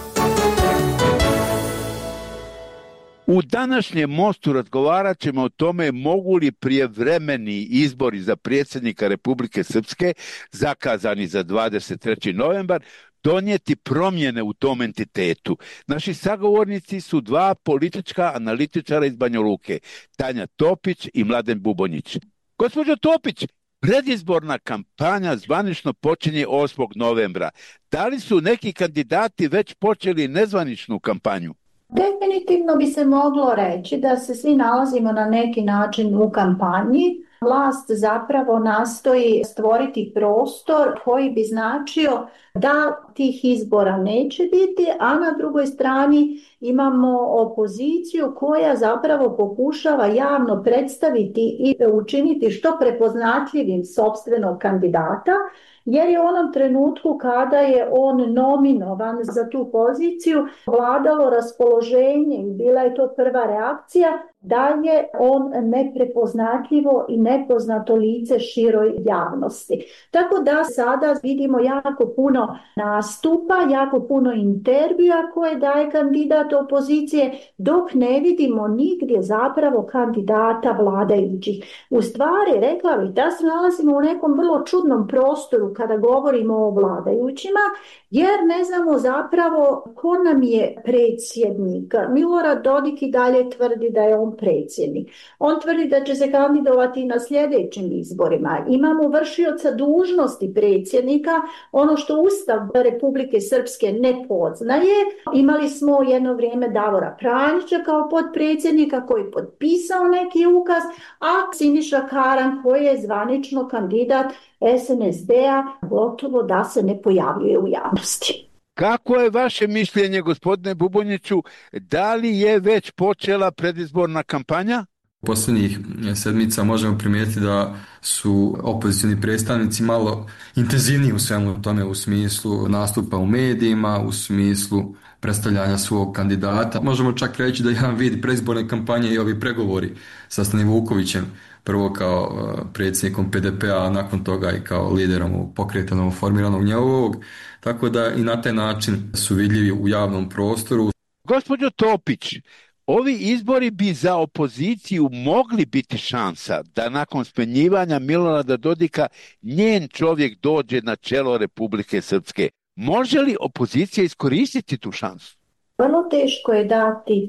U današnjem Mostu razgovarat ćemo o tome mogu li prijevremeni izbori za predsjednika Republike Srpske, zakazani za dvadeset treći novembar, donijeti promjene u tom entitetu. Naši sagovornici su dva politička analitičara iz Banja Luke, Tanja Topić i Mladen Bubonjić. Gospođo Topić, predizborna kampanja zvanično počinje osmog novembra. Da li su neki kandidati već počeli nezvaničnu kampanju? Definitivno bi se moglo reći da se svi nalazimo na neki način u kampanji. Vlast zapravo nastoji stvoriti prostor koji bi značio da tih izbora neće biti, a na drugoj strani imamo opoziciju koja zapravo pokušava javno predstaviti i učiniti što prepoznatljivim sopstvenog kandidata, jer je u onom trenutku kada je on nominovan za tu poziciju vladalo raspoloženje i bila je to prva reakcija da je on neprepoznatljivo i nepoznato lice široj javnosti. Tako da sada vidimo jako puno nastupa, jako puno intervjua koje daje kandidat opozicije, dok ne vidimo nigdje zapravo kandidata vladajućih. U stvari, rekla bih da se nalazimo u nekom vrlo čudnom prostoru kada govorimo o vladajućima, jer ne znamo zapravo ko nam je predsjednik. Milorad Dodik i dalje tvrdi da je on predsjednik. On tvrdi da će se kandidovati na sljedećim izborima. Imamo vršioca dužnosti predsjednika, ono što Ustav Republike Srpske ne poznaje. Imali smo jedno vrijeme Davora Pranjića kao potpredsjednika koji je potpisao neki ukaz, a Siniša Karan koji je zvanično kandidat S N S D-a gotovo da se ne pojavljuje u javnosti. Kako je vaše mišljenje, gospodine Bubonjiću, da li je već počela predizborna kampanja? Posljednjih sedmica možemo primijetiti da su opozicioni predstavnici malo intenzivniji u svemu tome, u smislu nastupa u medijima, u smislu predstavljanja svog kandidata. Možemo čak reći da jedan vid predizborne kampanje i ovi pregovori sa Stanivukovićem, prvo kao predsjednikom P D P-a, a nakon toga i kao liderom pokreta novoformiranog njegovog, tako da i na taj način su vidljivi u javnom prostoru. Gospođo Topić, ovi izbori bi za opoziciju mogli biti šansa da nakon smenjivanja Milorada Dodika njen čovjek dođe na čelo Republike Srpske. Može li opozicija iskoristiti tu šansu? Vrlo teško je dati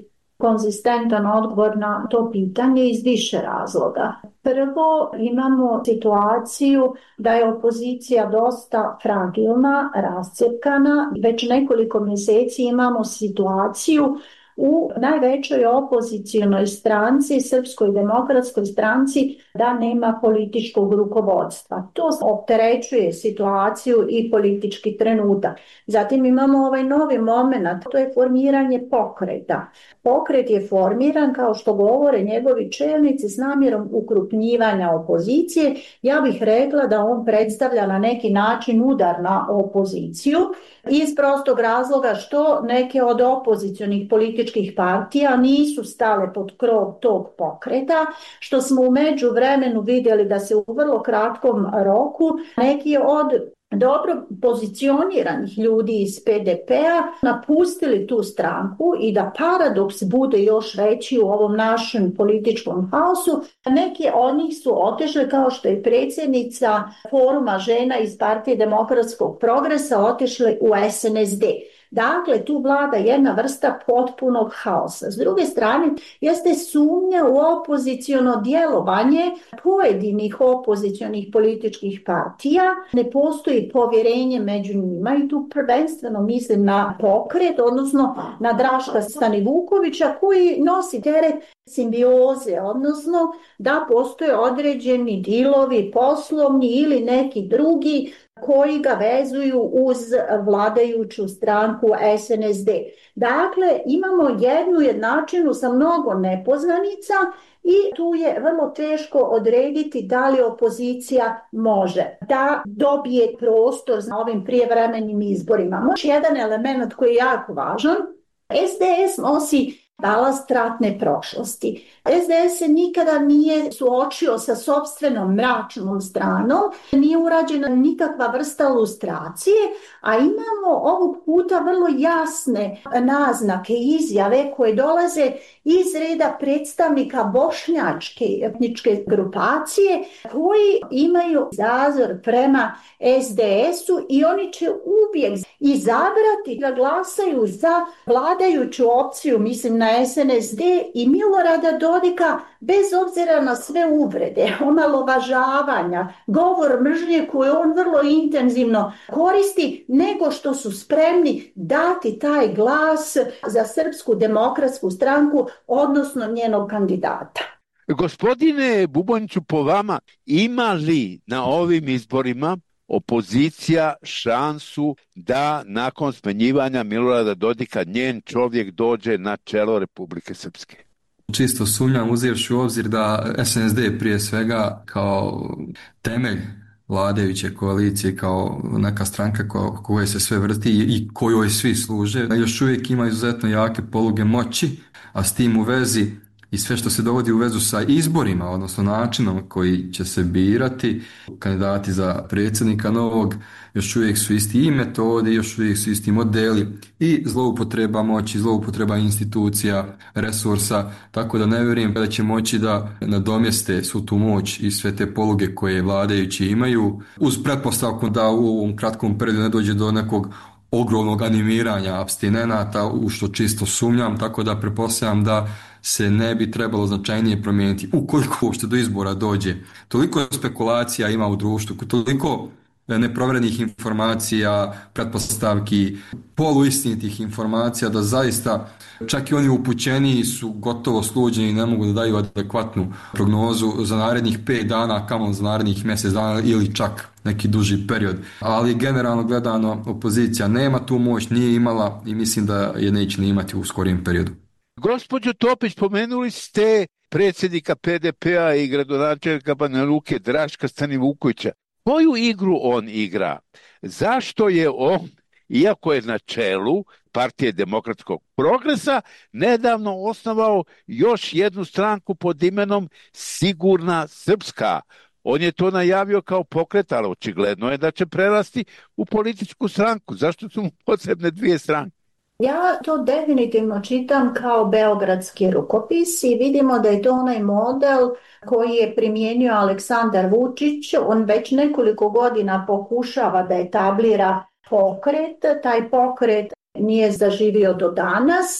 konzistentan odgovor na to pitanje iz više razloga. Prvo, imamo situaciju da je opozicija dosta fragilna, rascjepkana. Već nekoliko mjeseci imamo situaciju u najvećoj opozicijonoj stranci, Srpskoj demokratskoj stranci, da nema političkog rukovodstva. To opterećuje situaciju i politički trenutak. Zatim imamo ovaj novi moment, to je formiranje pokreta. Pokret je formiran, kao što govore njegovi čelnici, s namjerom ukrupnjivanja opozicije. Ja bih rekla da on predstavlja na neki način udar na opoziciju, iz prostog razloga što neke od opozicionih političkih partija nisu stale pod krov tog pokreta, što smo u međuvremenu vidjeli da se u vrlo kratkom roku neki od dobro pozicioniranih ljudi iz P D P-a napustili tu stranku i da paradoks bude još veći u ovom našem političkom haosu, neki od njih su otišli, kao što je predsjednica Foruma žena iz Partije demokratskog progresa, otišli u S N S D. Dakle, tu vlada jedna vrsta potpunog haosa. S druge strane, jeste sumnja u opoziciono djelovanje pojedinih opozicionih političkih partija. Ne postoji povjerenje među njima i tu prvenstveno mislim na pokret, odnosno na Draška Stanivukovića, koji nosi teret simbioze, odnosno da postoje određeni dilovi poslovni ili neki drugi koji ga vezuju uz vladajuću stranku S N S D. Dakle, imamo jednu jednačinu sa mnogo nepoznanica i tu je vrlo teško odrediti da li opozicija može da dobije prostor na ovim prijevremenim izborima. Još jedan element koji je jako važan, S D S nosi balast ratne prošlosti. S D S se nikada nije suočio sa sopstvenom mračnom stranom, nije urađena nikakva vrsta lustracije, a imamo ovog puta vrlo jasne naznake i izjave koje dolaze iz reda predstavnika bošnjačke etničke grupacije koji imaju zazor prema S D S-u i oni će uvijek izabrati da glasaju za vladajuću opciju, mislim na S N S D i Milorada Dodika, bez obzira na sve uvrede, omalovažavanja, govor mržnje koju on vrlo intenzivno koristi, nego što su spremni dati taj glas za Srpsku demokratsku stranku, odnosno njenog kandidata. Gospodine Buboniću, po vama, ima li na ovim izborima opozicija šansu da nakon smenjivanja Milorada Dodika njen čovjek dođe na čelo Republike Srpske? Čisto sumnjam, uzevši u obzir da S N S D prije svega kao temelj vladajuće koalicije, kao neka stranka ko, koje se sve vrti i kojoj svi služe, još uvijek ima izuzetno jake poluge moći, a s tim u vezi i sve što se dovodi u vezu sa izborima, odnosno načinom koji će se birati kandidati za predsjednika novog, još uvijek su isti i metodi, još uvijek su isti modeli i zloupotreba moći, zloupotreba institucija, resursa, tako da ne vjerujem da će moći da nadomjeste svu tu moć i sve te poluge koje vladajući imaju, uz pretpostavku da u ovom kratkom periodu ne dođe do nekog ogromnog animiranja apstinenata, u što čisto sumnjam, tako da pretpostavljam da se ne bi trebalo značajnije promijeniti ukoliko uopšte do izbora dođe. Toliko spekulacija ima u društvu, toliko neprovjerenih informacija, pretpostavki, poluistinitih informacija, da zaista čak i oni upućeniji su gotovo sluđeni i ne mogu da daju adekvatnu prognozu za narednih pet dana, kamo za narednih mjesec dana ili čak neki duži period. Ali generalno gledano opozicija nema tu moć, nije imala i mislim da je neće ni imati u skorijem periodu. Gospođo Topić, pomenuli ste predsjednika P D P-a i gradonačelnika Banja Luke Draška Stanivukovića. Koju igru on igra? Zašto je on, iako je na čelu Partije demokratskog progresa, nedavno osnovao još jednu stranku pod imenom Sigurna Srpska? On je to najavio kao pokret, ali očigledno je da će prerasti u političku stranku. Zašto su mu potrebne dvije stranke? Ja to definitivno čitam kao beogradski rukopis i vidimo da je to onaj model koji je primijenio Aleksandar Vučić. On već nekoliko godina pokušava da etablira pokret. Taj pokret nije zaživio do danas.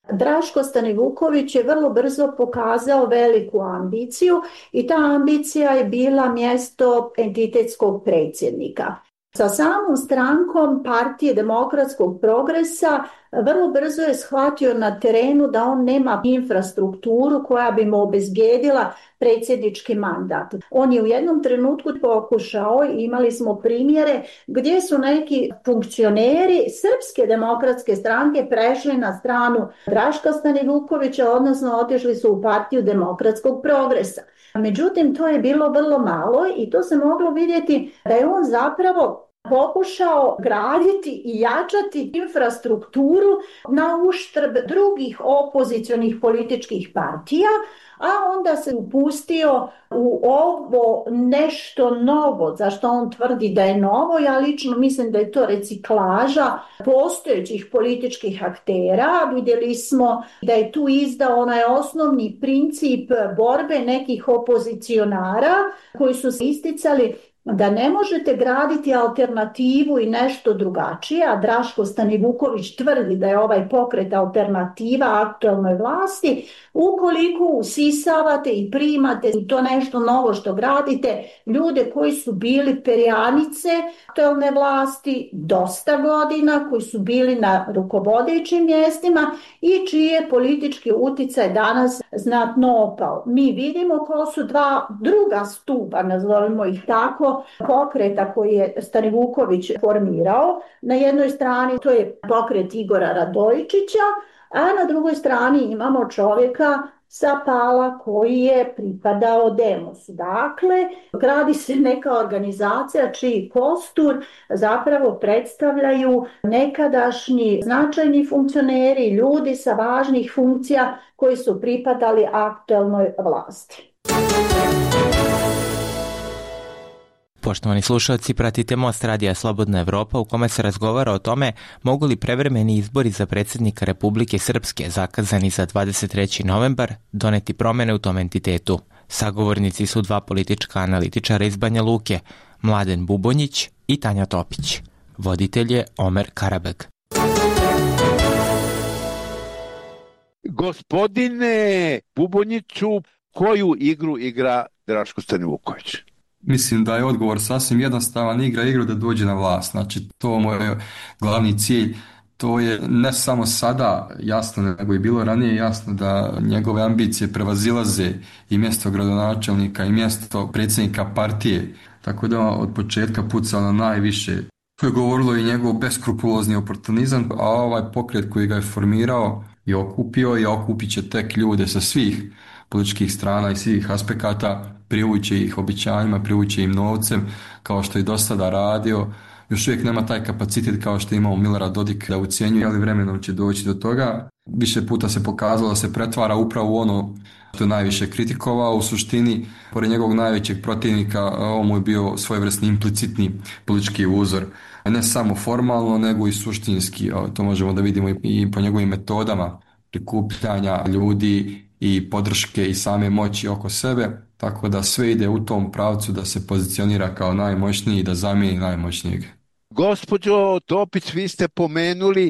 Draško Stanivuković je vrlo brzo pokazao veliku ambiciju i ta ambicija je bila mjesto entitetskog predsjednika. Sa samom strankom Partije demokratskog progresa vrlo brzo je shvatio na terenu da on nema infrastrukturu koja bi mu obezbijedila predsjednički mandat. On je u jednom trenutku pokušao, imali smo primjere gdje su neki funkcioneri Srpske demokratske stranke prešli na stranu Draška Stanivukovića, odnosno otišli su u Partiju demokratskog progresa. Međutim, to je bilo vrlo malo i to se moglo vidjeti da je on zapravo pokušao graditi i jačati infrastrukturu na uštrb drugih opozicionih političkih partija, a onda se upustio u ovo nešto novo, za što on tvrdi da je novo. Ja lično mislim da je to reciklaža postojećih političkih aktera. Vidjeli smo da je tu izdao onaj osnovni princip borbe nekih opozicionara koji su se isticali da ne možete graditi alternativu i nešto drugačije, a Draško Stanivuković tvrdi da je ovaj pokret alternativa aktualnoj vlasti, ukoliko usisavate i primate to nešto novo što gradite, ljude koji su bili perjanice aktualne vlasti dosta godina, koji su bili na rukovodećim mjestima i čiji je politički uticaj danas znatno opao. Mi vidimo ko su dva druga stupa, nazovimo ih tako, pokreta koji je Stanivuković formirao. Na jednoj strani to je pokret Igora Radojičića, a na drugoj strani imamo čovjeka sa Pala koji je pripadao Demosu. Dakle, gradi se neka organizacija čiji kostur zapravo predstavljaju nekadašnji značajni funkcioneri, ljudi sa važnih funkcija koji su pripadali aktualnoj vlasti. Poštovani slušalci, pratite Most radija Slobodna Evropa u kome se razgovara o tome mogu li prevremeni izbori za predsjednika Republike Srpske zakazani za dvadeset treći novembar doneti promjene u tom entitetu. Sagovornici su dva politička analitičara iz Banja Luke, Mladen Bubonjić i Tanja Topić. Voditelj je Omer Karabeg. Gospodine Bubonjiću, koju igru igra Draško Stanivuković? Mislim da je odgovor sasvim jednostavan, igra igru da dođe na vlast. Znači, to je glavni cilj. To je ne samo sada jasno, nego i bilo ranije jasno da njegove ambicije prevazilaze i mjesto gradonačelnika i mjesto predsjednika partije. Tako da od početka pucao na najviše. To je govorilo i njegov beskrupulozni oportunizam, a ovaj pokret koji ga je formirao i okupio i okupit će tek ljude sa svih političkih strana i svih aspekata, privuće ih obećanjima, privuće im novcem, kao što je do sada radio. Još uvijek nema taj kapacitet kao što je imao Milorad Dodik da ucjenjuje, ali vremenom će doći do toga. Više puta se pokazalo da se pretvara upravo u ono što je najviše kritikovao. U suštini, pored njegovog najvećeg protivnika, ovo mu je bio svojevrsni implicitni politički uzor. Ne samo formalno, nego i suštinski. To možemo da vidimo i po njegovim metodama prikupljanja ljudi i podrške i same moći oko sebe, tako da sve ide u tom pravcu da se pozicionira kao najmoćniji i da zamijeni najmoćnijeg. Gospođo Topić, vi ste pomenuli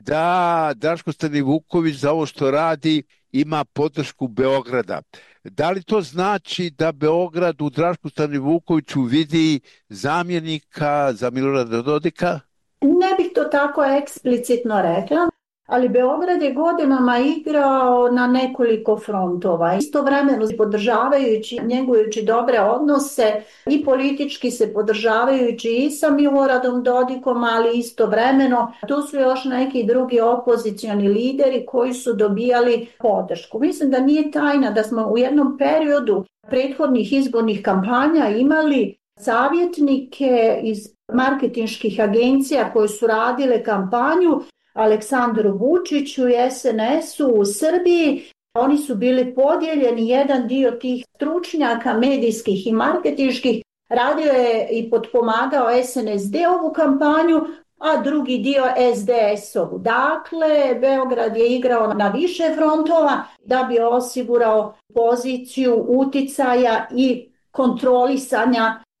da Draško Stanivuković za ovo što radi ima podršku Beograda. Da li to znači da Beograd u Drašku Stanivukoviću vidi zamjenika za Milorada Dodika? Ne bih to tako eksplicitno rekla. Ali Beograd je godinama igrao na nekoliko frontova, istovremeno podržavajući, njegujući dobre odnose i politički se podržavajući i sa Miloradom Dodikom, ali istovremeno tu su još neki drugi opozicioni lideri koji su dobijali podršku. Mislim da nije tajna da smo u jednom periodu prethodnih izbornih kampanja imali savjetnike iz marketinških agencija koje su radile kampanju Aleksandru Vučiću i es en esu u Srbiji. Oni su bili podijeljeni, jedan dio tih stručnjaka medijskih i marketinških radio je i potpomagao es en es de ovu kampanju, a drugi dio es de es-ovu. Dakle, Beograd je igrao na više frontova da bi osigurao poziciju uticaja i kontrolisanja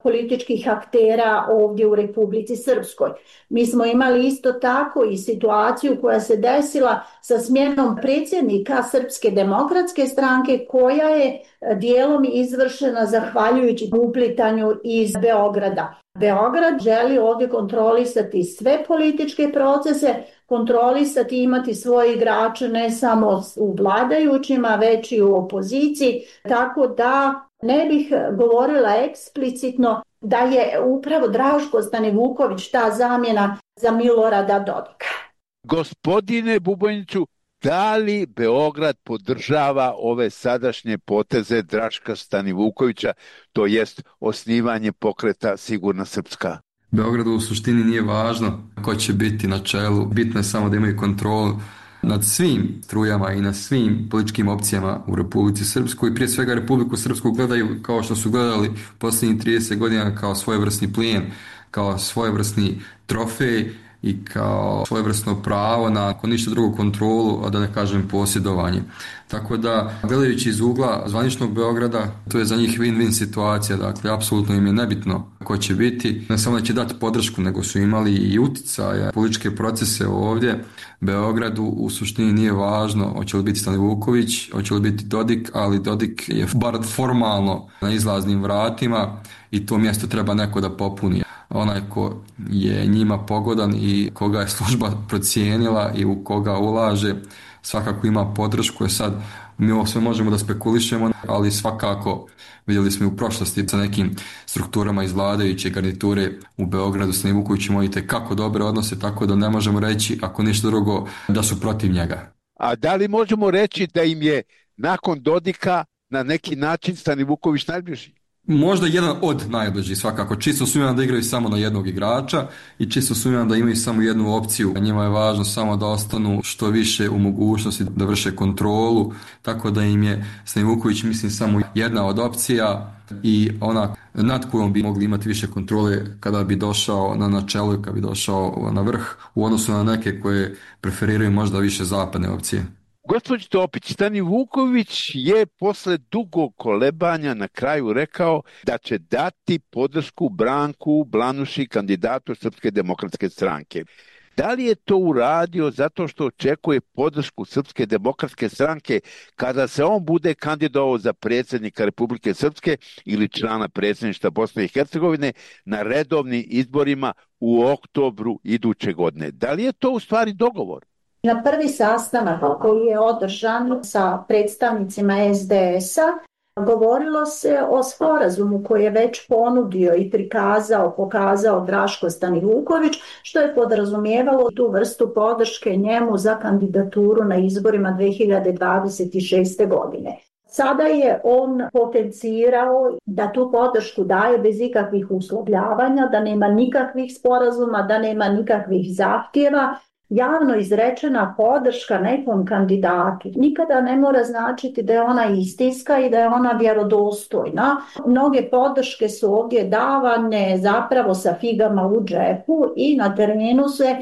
političkih aktera ovdje u Republici Srpskoj. Mi smo imali isto tako i situaciju koja se desila sa smjenom predsjednika Srpske demokratske stranke koja je dijelom izvršena zahvaljujući uplitanju iz Beograda. Beograd želi ovdje kontrolisati sve političke procese, kontrolisati i imati svoje igrače ne samo u vladajućima, već i u opoziciji, tako da ne bih govorila eksplicitno da je upravo Draško Stanivuković ta zamjena za Milorada Dodika. Gospodine Bubojniću, da li Beograd podržava ove sadašnje poteze Draška Stanivukovića, to jest osnivanje pokreta Sigurna Srpska? Beogradu u suštini nije važno ko će biti na čelu, bitno je samo da imaju kontrolu nad svim strujama i nad svim političkim opcijama u Republici Srpskoj i prije svega Republiku Srpsku gledaju kao što su gledali posljednjih trideset godina kao svojevrsni plijen, kao svojevrsni trofej i kao svojevrsno pravo na ako ništa drugo kontrolu, a da ne kažem posjedovanje. Tako da, gledajući iz ugla zvaničnog Beograda, to je za njih win-win situacija, dakle, apsolutno im je nebitno ko će biti, ne samo da će dati podršku, nego su imali i uticaja, političke procese ovdje. Beogradu u suštini nije važno hoće li biti Stanivuković, hoće li biti Dodik, ali Dodik je bar formalno na izlaznim vratima i to mjesto treba neko da popuni. Onaj ko je njima pogodan i koga je služba procijenila i u koga ulaže, svakako ima podršku. Je sad, mi ovo sve možemo da spekulišemo, ali svakako vidjeli smo u prošlosti sa nekim strukturama iz vladajuće garniture u Beogradu s Stanivukovićem imate kako dobre odnose, tako da ne možemo reći, ako ništa drugo, da su protiv njega. A da li možemo reći da im je nakon Dodika na neki način Stanivuković najbliži? Možda jedan od najbližih svakako. Čisto sumnjam da igraju samo na jednog igrača i čisto sumnjam da imaju samo jednu opciju. Njima je važno samo da ostanu što više u mogućnosti da vrše kontrolu, tako da im je Stanivuković mislim samo jedna od opcija i ona nad kojom bi mogli imati više kontrole kada bi došao na načelu i kada bi došao na vrh u odnosu na neke koje preferiraju možda više zapadne opcije. Gospođo Topić, Stanivuković je posle dugog kolebanja na kraju rekao da će dati podršku Branku Blanuši, kandidatu Srpske demokratske stranke. Da li je to uradio zato što očekuje podršku Srpske demokratske stranke kada se on bude kandidovao za predsjednika Republike Srpske ili člana predsjedništva Bosne i Hercegovine na redovnim izborima u oktobru iduće godine? Da li je to u stvari dogovor? Na prvi sastanak koji je održan sa predstavnicima es de es-a govorilo se o sporazumu koji je već ponudio i prikazao, pokazao Draško Stanivuković, što je podrazumijevalo tu vrstu podrške njemu za kandidaturu na izborima dve hiljade dvadeset šeste. godine. Sada je on potencirao da tu podršku daje bez ikakvih uslovljavanja, da nema nikakvih sporazuma, da nema nikakvih zahtjeva. Javno izrečena podrška nekom kandidatu nikada ne mora značiti da je ona istinska i da je ona vjerodostojna. Mnoge podrške su ovdje davane zapravo sa figama u džepu i na terenu se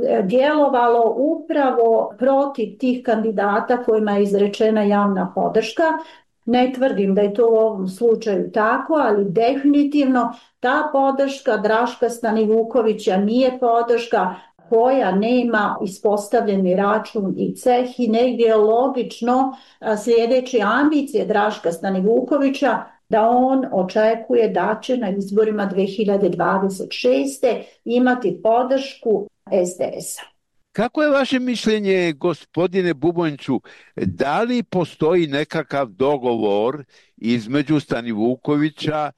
djelovalo upravo protiv tih kandidata kojima je izrečena javna podrška. Ne tvrdim da je to u ovom slučaju tako, ali definitivno ta podrška Draška Stanivukovića nije podrška koja nema ispostavljeni račun i ceh i negdje je logično sljedeći ambicije Draška Stanivukovića da on očekuje da će na izborima dve hiljade dvadeset šeste. imati podršku es de es-a. Kako je vaše mišljenje, gospodine Bubojniću, da li postoji nekakav dogovor između Stanivukovića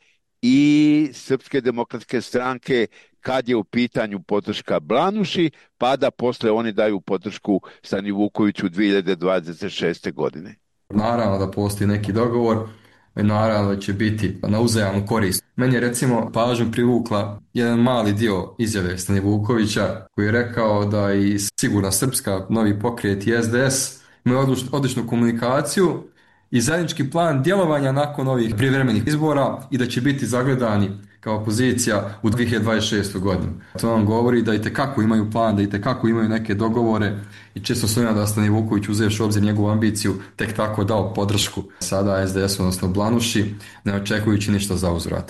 i Srpske demokratske stranke kad je u pitanju podrška Blanuši, pa da posle oni daju podršku Stanivukoviću dve hiljade dvadeset šeste. godine? Naravno da postoji neki dogovor, naravno da će biti na uzajamnu korist. Meni je recimo pažnju privukla jedan mali dio izjave Stanivukovića koji je rekao da i Sigurna Srpska, Novi pokret i es de es imaju odličnu komunikaciju i zajednički plan djelovanja nakon ovih prijevremenih izbora i da će biti zagledani kao opozicija u dve hiljade dvadeset šestoj. godini. To nam govori da itekako imaju plan, da itekako imaju neke dogovore i često sumnja da Stanivuković uzevši u obzir njegovu ambiciju tek tako dao podršku sada es de es, odnosno Blanuši, ne očekujući ništa za uzvrat.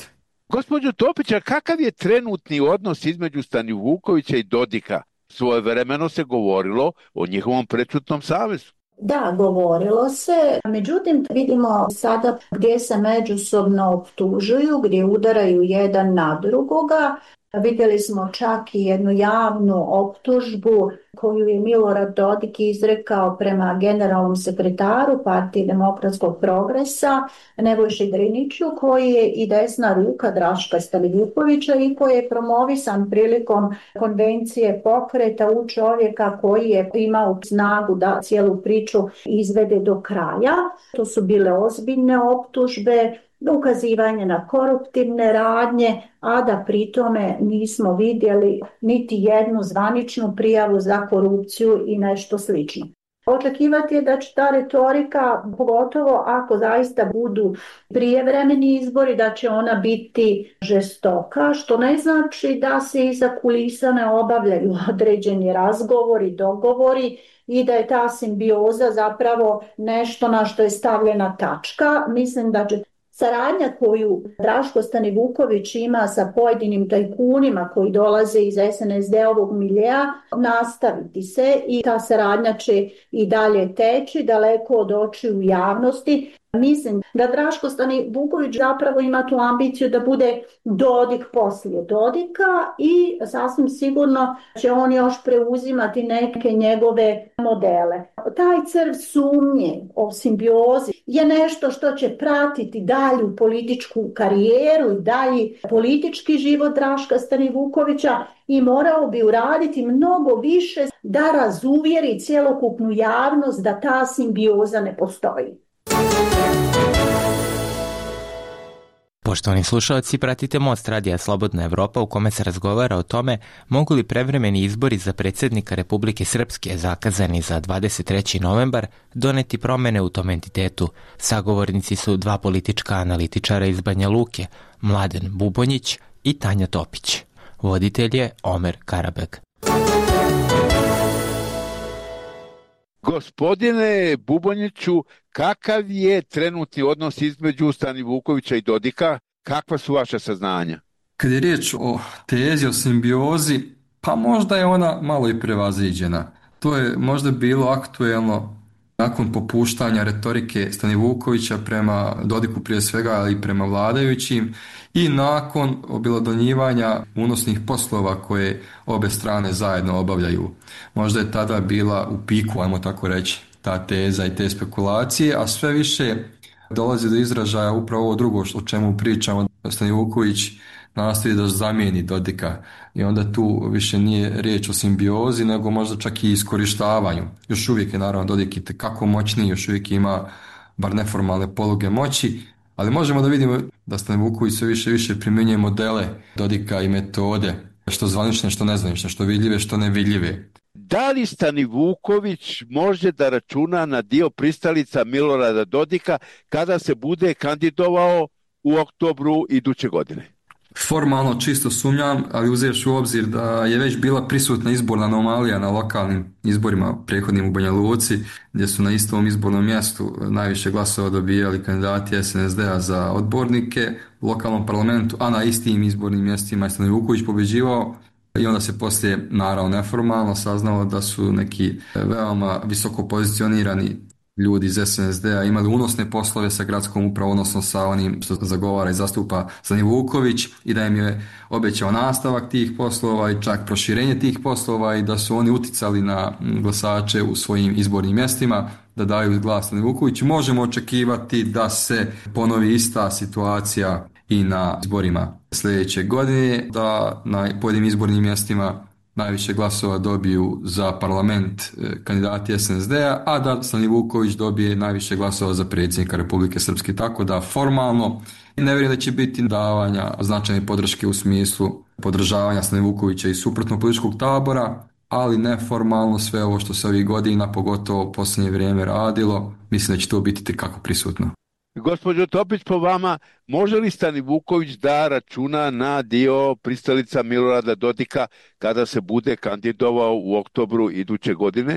Gospođo Topića, kakav je trenutni odnos između Stanivukovića i Dodika? Svojevremeno se govorilo o njihovom prečutnom savezu. Da, govorilo se, međutim vidimo sada gdje se međusobno optužuju, gdje udaraju jedan na drugoga. Vidjeli smo čak i jednu javnu optužbu koju je Milorad Dodik izrekao prema generalnom sekretaru Partije demokratskog progresa Nebojši Driniću, koji je i desna ruka Draška Stanivukovića i koji je promovisan prilikom konvencije pokreta u čovjeka koji je imao snagu da cijelu priču izvede do kraja. To su bile ozbiljne optužbe, ukazivanje na koruptivne radnje, a da pri tome nismo vidjeli niti jednu zvaničnu prijavu za korupciju i nešto slično. Očekivati je da će ta retorika, pogotovo ako zaista budu prijevremeni izbori, da će ona biti žestoka, što ne znači da se iza kulisa ne obavljaju određeni razgovori, dogovori i da je ta simbioza zapravo nešto na što je stavljena tačka. Mislim da će saradnja koju Draško Stanivuković ima sa pojedinim tajkunima koji dolaze iz es en es de-ovog miljea nastaviti se i ta saradnja će i dalje teći daleko od očiju javnosti. Mislim da Draško Stanivuković zapravo ima tu ambiciju da bude Dodik poslije Dodika i sasvim sigurno će on još preuzimati neke njegove modele. Taj crv sumnje o simbiozi je nešto što će pratiti dalju političku karijeru i dalji politički život Draška Stanivukovića i morao bi uraditi mnogo više da razuvjeri cjelokupnu javnost da ta simbioza ne postoji. Poštovani slušalci, pratite Most radija Slobodna Evropa u kome se razgovara o tome mogu li prevremeni izbori za predsjednika Republike Srpske zakazani za dvadeset treći novembar doneti promjene u tom entitetu. Sagovornici su dva politička analitičara iz Banja Luke, Mladen Bubonjić i Tanja Topić. Voditelj je Omer Karabeg. Gospodine Bubonjiću, kakav je trenutni odnos između Stanivukovića i Dodika? Kakva su vaše saznanja? Kad je riječ o tezi, o simbiozi, pa možda je ona malo i prevaziđena. To je možda bilo aktuelno nakon popuštanja retorike Stanivukovića prema Dodiku prije svega, ali i prema vladajućim i nakon objelodonjivanja unosnih poslova koje obe strane zajedno obavljaju. Možda je tada bila u piku, ajmo tako reći, ta teza i te spekulacije, a sve više dolazi do izražaja upravo ovo drugo o čemu pričamo. Stanivuković nastoji da zamijeni Dodika i onda tu više nije riječ o simbiozi, nego možda čak i iskorištavanju. Još uvijek je naravno Dodik itekako moćniji, još uvijek ima bar neformalne poluge moći, ali možemo da vidimo da Stanivuković sve više više primjenjuje modele Dodika i metode, što zvanične, što nezvanične, što vidljive, što nevidljive. Da li Stanivuković može da računa na dio pristalica Milorada Dodika kada se bude kandidovao u oktobru iduće godine? Formalno čisto sumnjam, ali uzevši u obzir da je već bila prisutna izborna anomalija na lokalnim izborima prethodnim u Banja Luci, gdje su na istom izbornom mjestu najviše glasova dobijali kandidati es en es de-a za odbornike u lokalnom parlamentu, a na istim izbornim mjestima je Stanivuković pobeđivao. I onda se poslije, naravno neformalno, saznalo da su neki veoma visoko pozicionirani ljudi iz es en es de-a imali unosne poslove sa gradskom upravom, odnosno sa onim što zagovara i zastupa Stanivuković i da im je obećao nastavak tih poslova i čak proširenje tih poslova i da su oni uticali na glasače u svojim izbornim mjestima da daju glas Stanivukoviću. Možemo očekivati da se ponovi ista situacija i na izborima sljedeće godine, da na pojedinim izbornim mjestima najviše glasova dobiju za parlament kandidati es en es de-a, a da Stanivuković dobije najviše glasova za predsjednika Republike Srpske. Tako da formalno ne vjerujem da će biti davanja značajne podrške u smislu podržavanja Stanivukovića i suprotnog političkog tabora, ali neformalno sve ovo što se ovih godina, pogotovo u posljednje vrijeme radilo, mislim da će to biti tekako prisutno. Gospođo Topić, po vama, može li Stanivuković da računa na dio pristalica Milorada Dodika kada se bude kandidovao u oktobru iduće godine?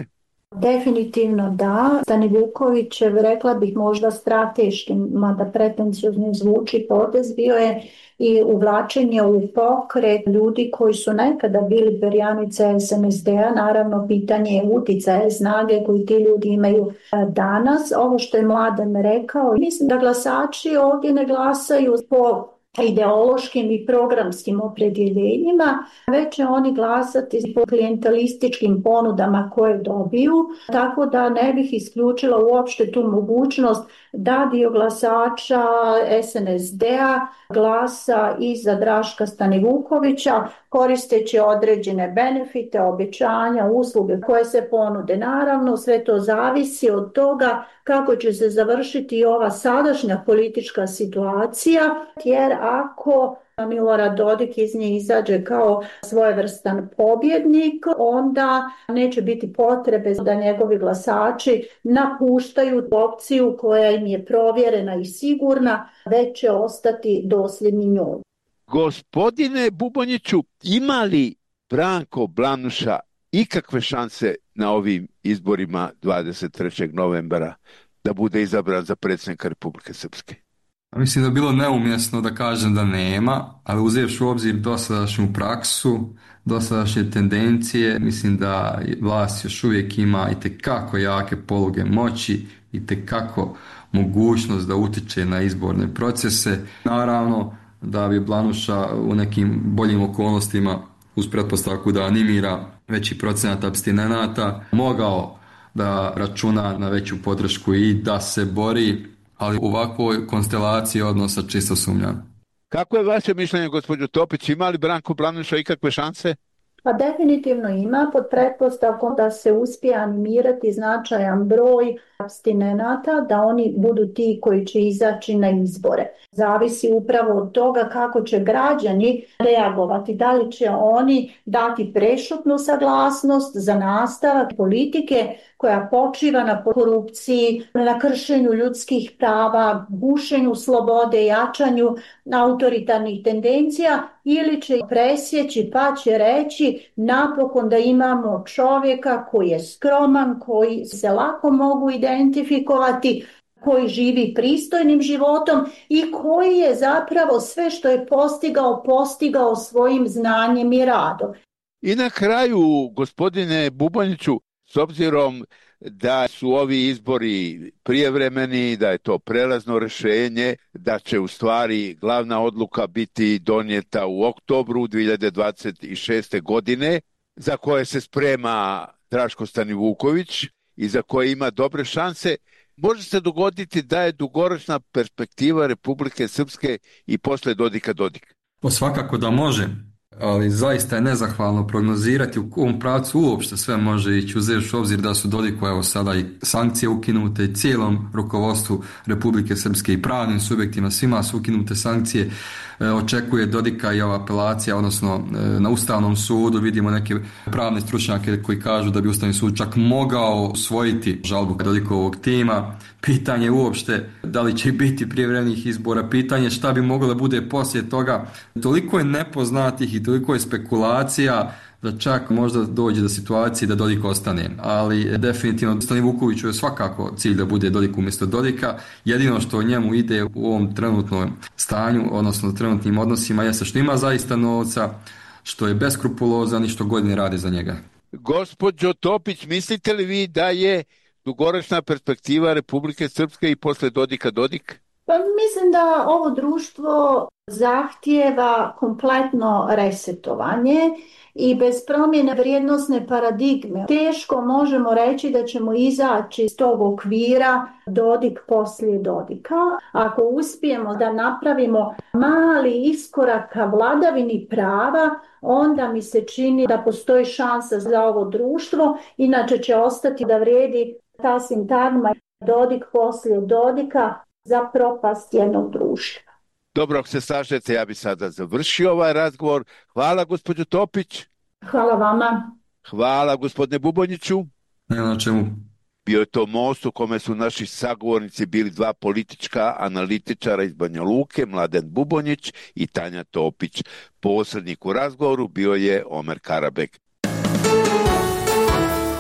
Definitivno da. Stani Vukovićev, rekla bih možda strateški, mada pretenciozno zvuči potez, bio je i uvlačenje u pokret ljudi koji su nekada bili perjanice es en es de a, naravno pitanje je uticaja snage koji ti ljudi imaju danas. Ovo što je Mladen rekao, mislim da glasači ovdje ne glasaju po ideološkim i programskim opredjeljenjima, već će oni glasati po klijentelističkim ponudama koje dobiju, tako da ne bih isključila uopšte tu mogućnost da dio glasača es en es de a glasa i za Draška Stanivukovića koristeći određene benefite, obećanja, usluge koje se ponude. Naravno, sve to zavisi od toga kako će se završiti ova sadašnja politička situacija, jer ako Milorad Dodik iz nje izađe kao svojevrstan pobjednik, onda neće biti potrebe da njegovi glasači napuštaju opciju koja im je provjerena i sigurna, već će ostati dosljedni njoj. Gospodine Bubonjiću, ima li Branko Blanuša ikakve šanse na ovim izborima dvadeset trećeg novembra da bude izabran za predsjednika Republike Srpske? Mislim da je bilo neumjesno da kažem da nema, ali uzevši u obzir dosadašnju praksu, dosadašnje tendencije, mislim da vlast još uvijek ima itekako jake poluge moći, itekako mogućnost da utiče na izborne procese. Naravno da bi Blanuša u nekim boljim okolnostima, uz pretpostavku da animira veći procenat apstinenata, mogao da računa na veću podršku i da se bori, ali u ovakvoj konstelaciji odnosa čisto sumnjam. Kako je vaše mišljenje, gospođo Topić, ima li Branko Blanuša ikakve šanse? Pa definitivno ima, pod pretpostavkom da se uspije animirati značajan broj apstinenata, da oni budu ti koji će izaći na izbore. Zavisi upravo od toga kako će građani reagovati, da li će oni dati prešutnu saglasnost za nastavak politike koja počiva na korupciji, na kršenju ljudskih prava, gušenju slobode, jačanju autoritarnih tendencija, ili će presjeći pa će reći napokon da imamo čovjeka koji je skroman, koji se lako mogu identifikovati, koji živi pristojnim životom i koji je zapravo sve što je postigao, postigao svojim znanjem i radom. I na kraju, gospodine Bubonjiću, s obzirom da su ovi izbori prijevremeni, da je to prelazno rješenje, da će u stvari glavna odluka biti donijeta u oktobru dvije hiljade dvadeset šeste. godine, za koje se sprema Draško Stanivuković i za koje ima dobre šanse, može se dogoditi da je dugoročna perspektiva Republike Srpske i posle Dodika Dodik. Po svakako da može, ali zaista je nezahvalno prognozirati u kom pravcu uopšte sve može ići, uzevši u obzir da su Dodiku evo sada i sankcije ukinute i cijelom rukovodstvu Republike Srpske i pravnim subjektima, svima su ukinute sankcije. E, očekuje Dodika i ova apelacija, odnosno e, na Ustavnom sudu vidimo neke pravne stručnjake koji kažu da bi Ustavni sud čak mogao usvojiti žalbu Dodikovog tima. Pitanje je uopšte da li će biti prijevremenih izbora, pitanje šta bi moglo da bude poslije toga. Toliko je nepoznatih i toliko je spekulacija da čak možda dođe do situacije da Dodik ostane. Ali definitivno Stanivukoviću je svakako cilj da bude Dodik umjesto Dodika. Jedino što njemu ide u ovom trenutnom stanju, odnosno trenutnim odnosima, jeste što ima zaista novca, što je beskrupulozan i što godine radi za njega. Gospođo Topić, mislite li vi da je dugoročna perspektiva Republike Srpske i posle Dodika Dodik? Pa mislim da ovo društvo zahtijeva kompletno resetovanje i bez promjene vrijednosne paradigme teško možemo reći da ćemo izaći iz tog okvira Dodik poslije Dodika. Ako uspijemo da napravimo mali iskorak ka vladavini prava, onda mi se čini da postoji šansa za ovo društvo, inače će ostati da vrijedi ta sintagma Dodik poslije Dodika za propast jednog društva. Dobro, ako se slažete, ja bi sada završio ovaj razgovor. Hvala, gospođo Topić. Hvala vama. Hvala, gospodine Bubonjiću. Ne na čemu. Bio je to most u kome su naši sagovornici bili dva politička analitičara iz Banja Luke, Mladen Bubonjić i Tanja Topić. Posrednik u razgovoru bio je Omer Karabek.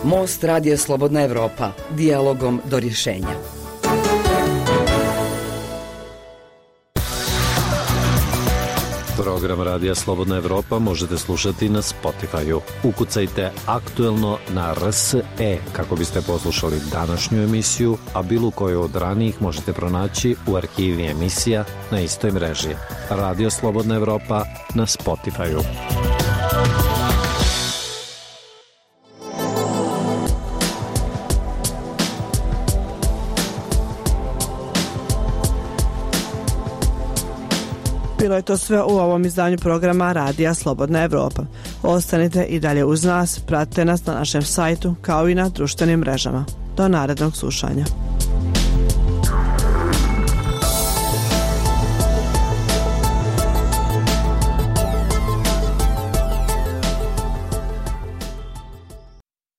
Most Radija Slobodna Evropa, dijalogom do rješenja. Program Radija Slobodna Evropa možete slušati na Spotify-u. Ukucajte aktuelno na R S E kako biste poslušali današnju emisiju, a bilo koju od ranijih možete pronaći u arhivi emisija na istoj mreži. Radio Slobodna Evropa na Spotify-u. Bilo je to sve u ovom izdanju programa Radija Slobodna Evropa. Ostanite i dalje uz nas, pratite nas na našem sajtu kao i na društvenim mrežama. Do narednog slušanja.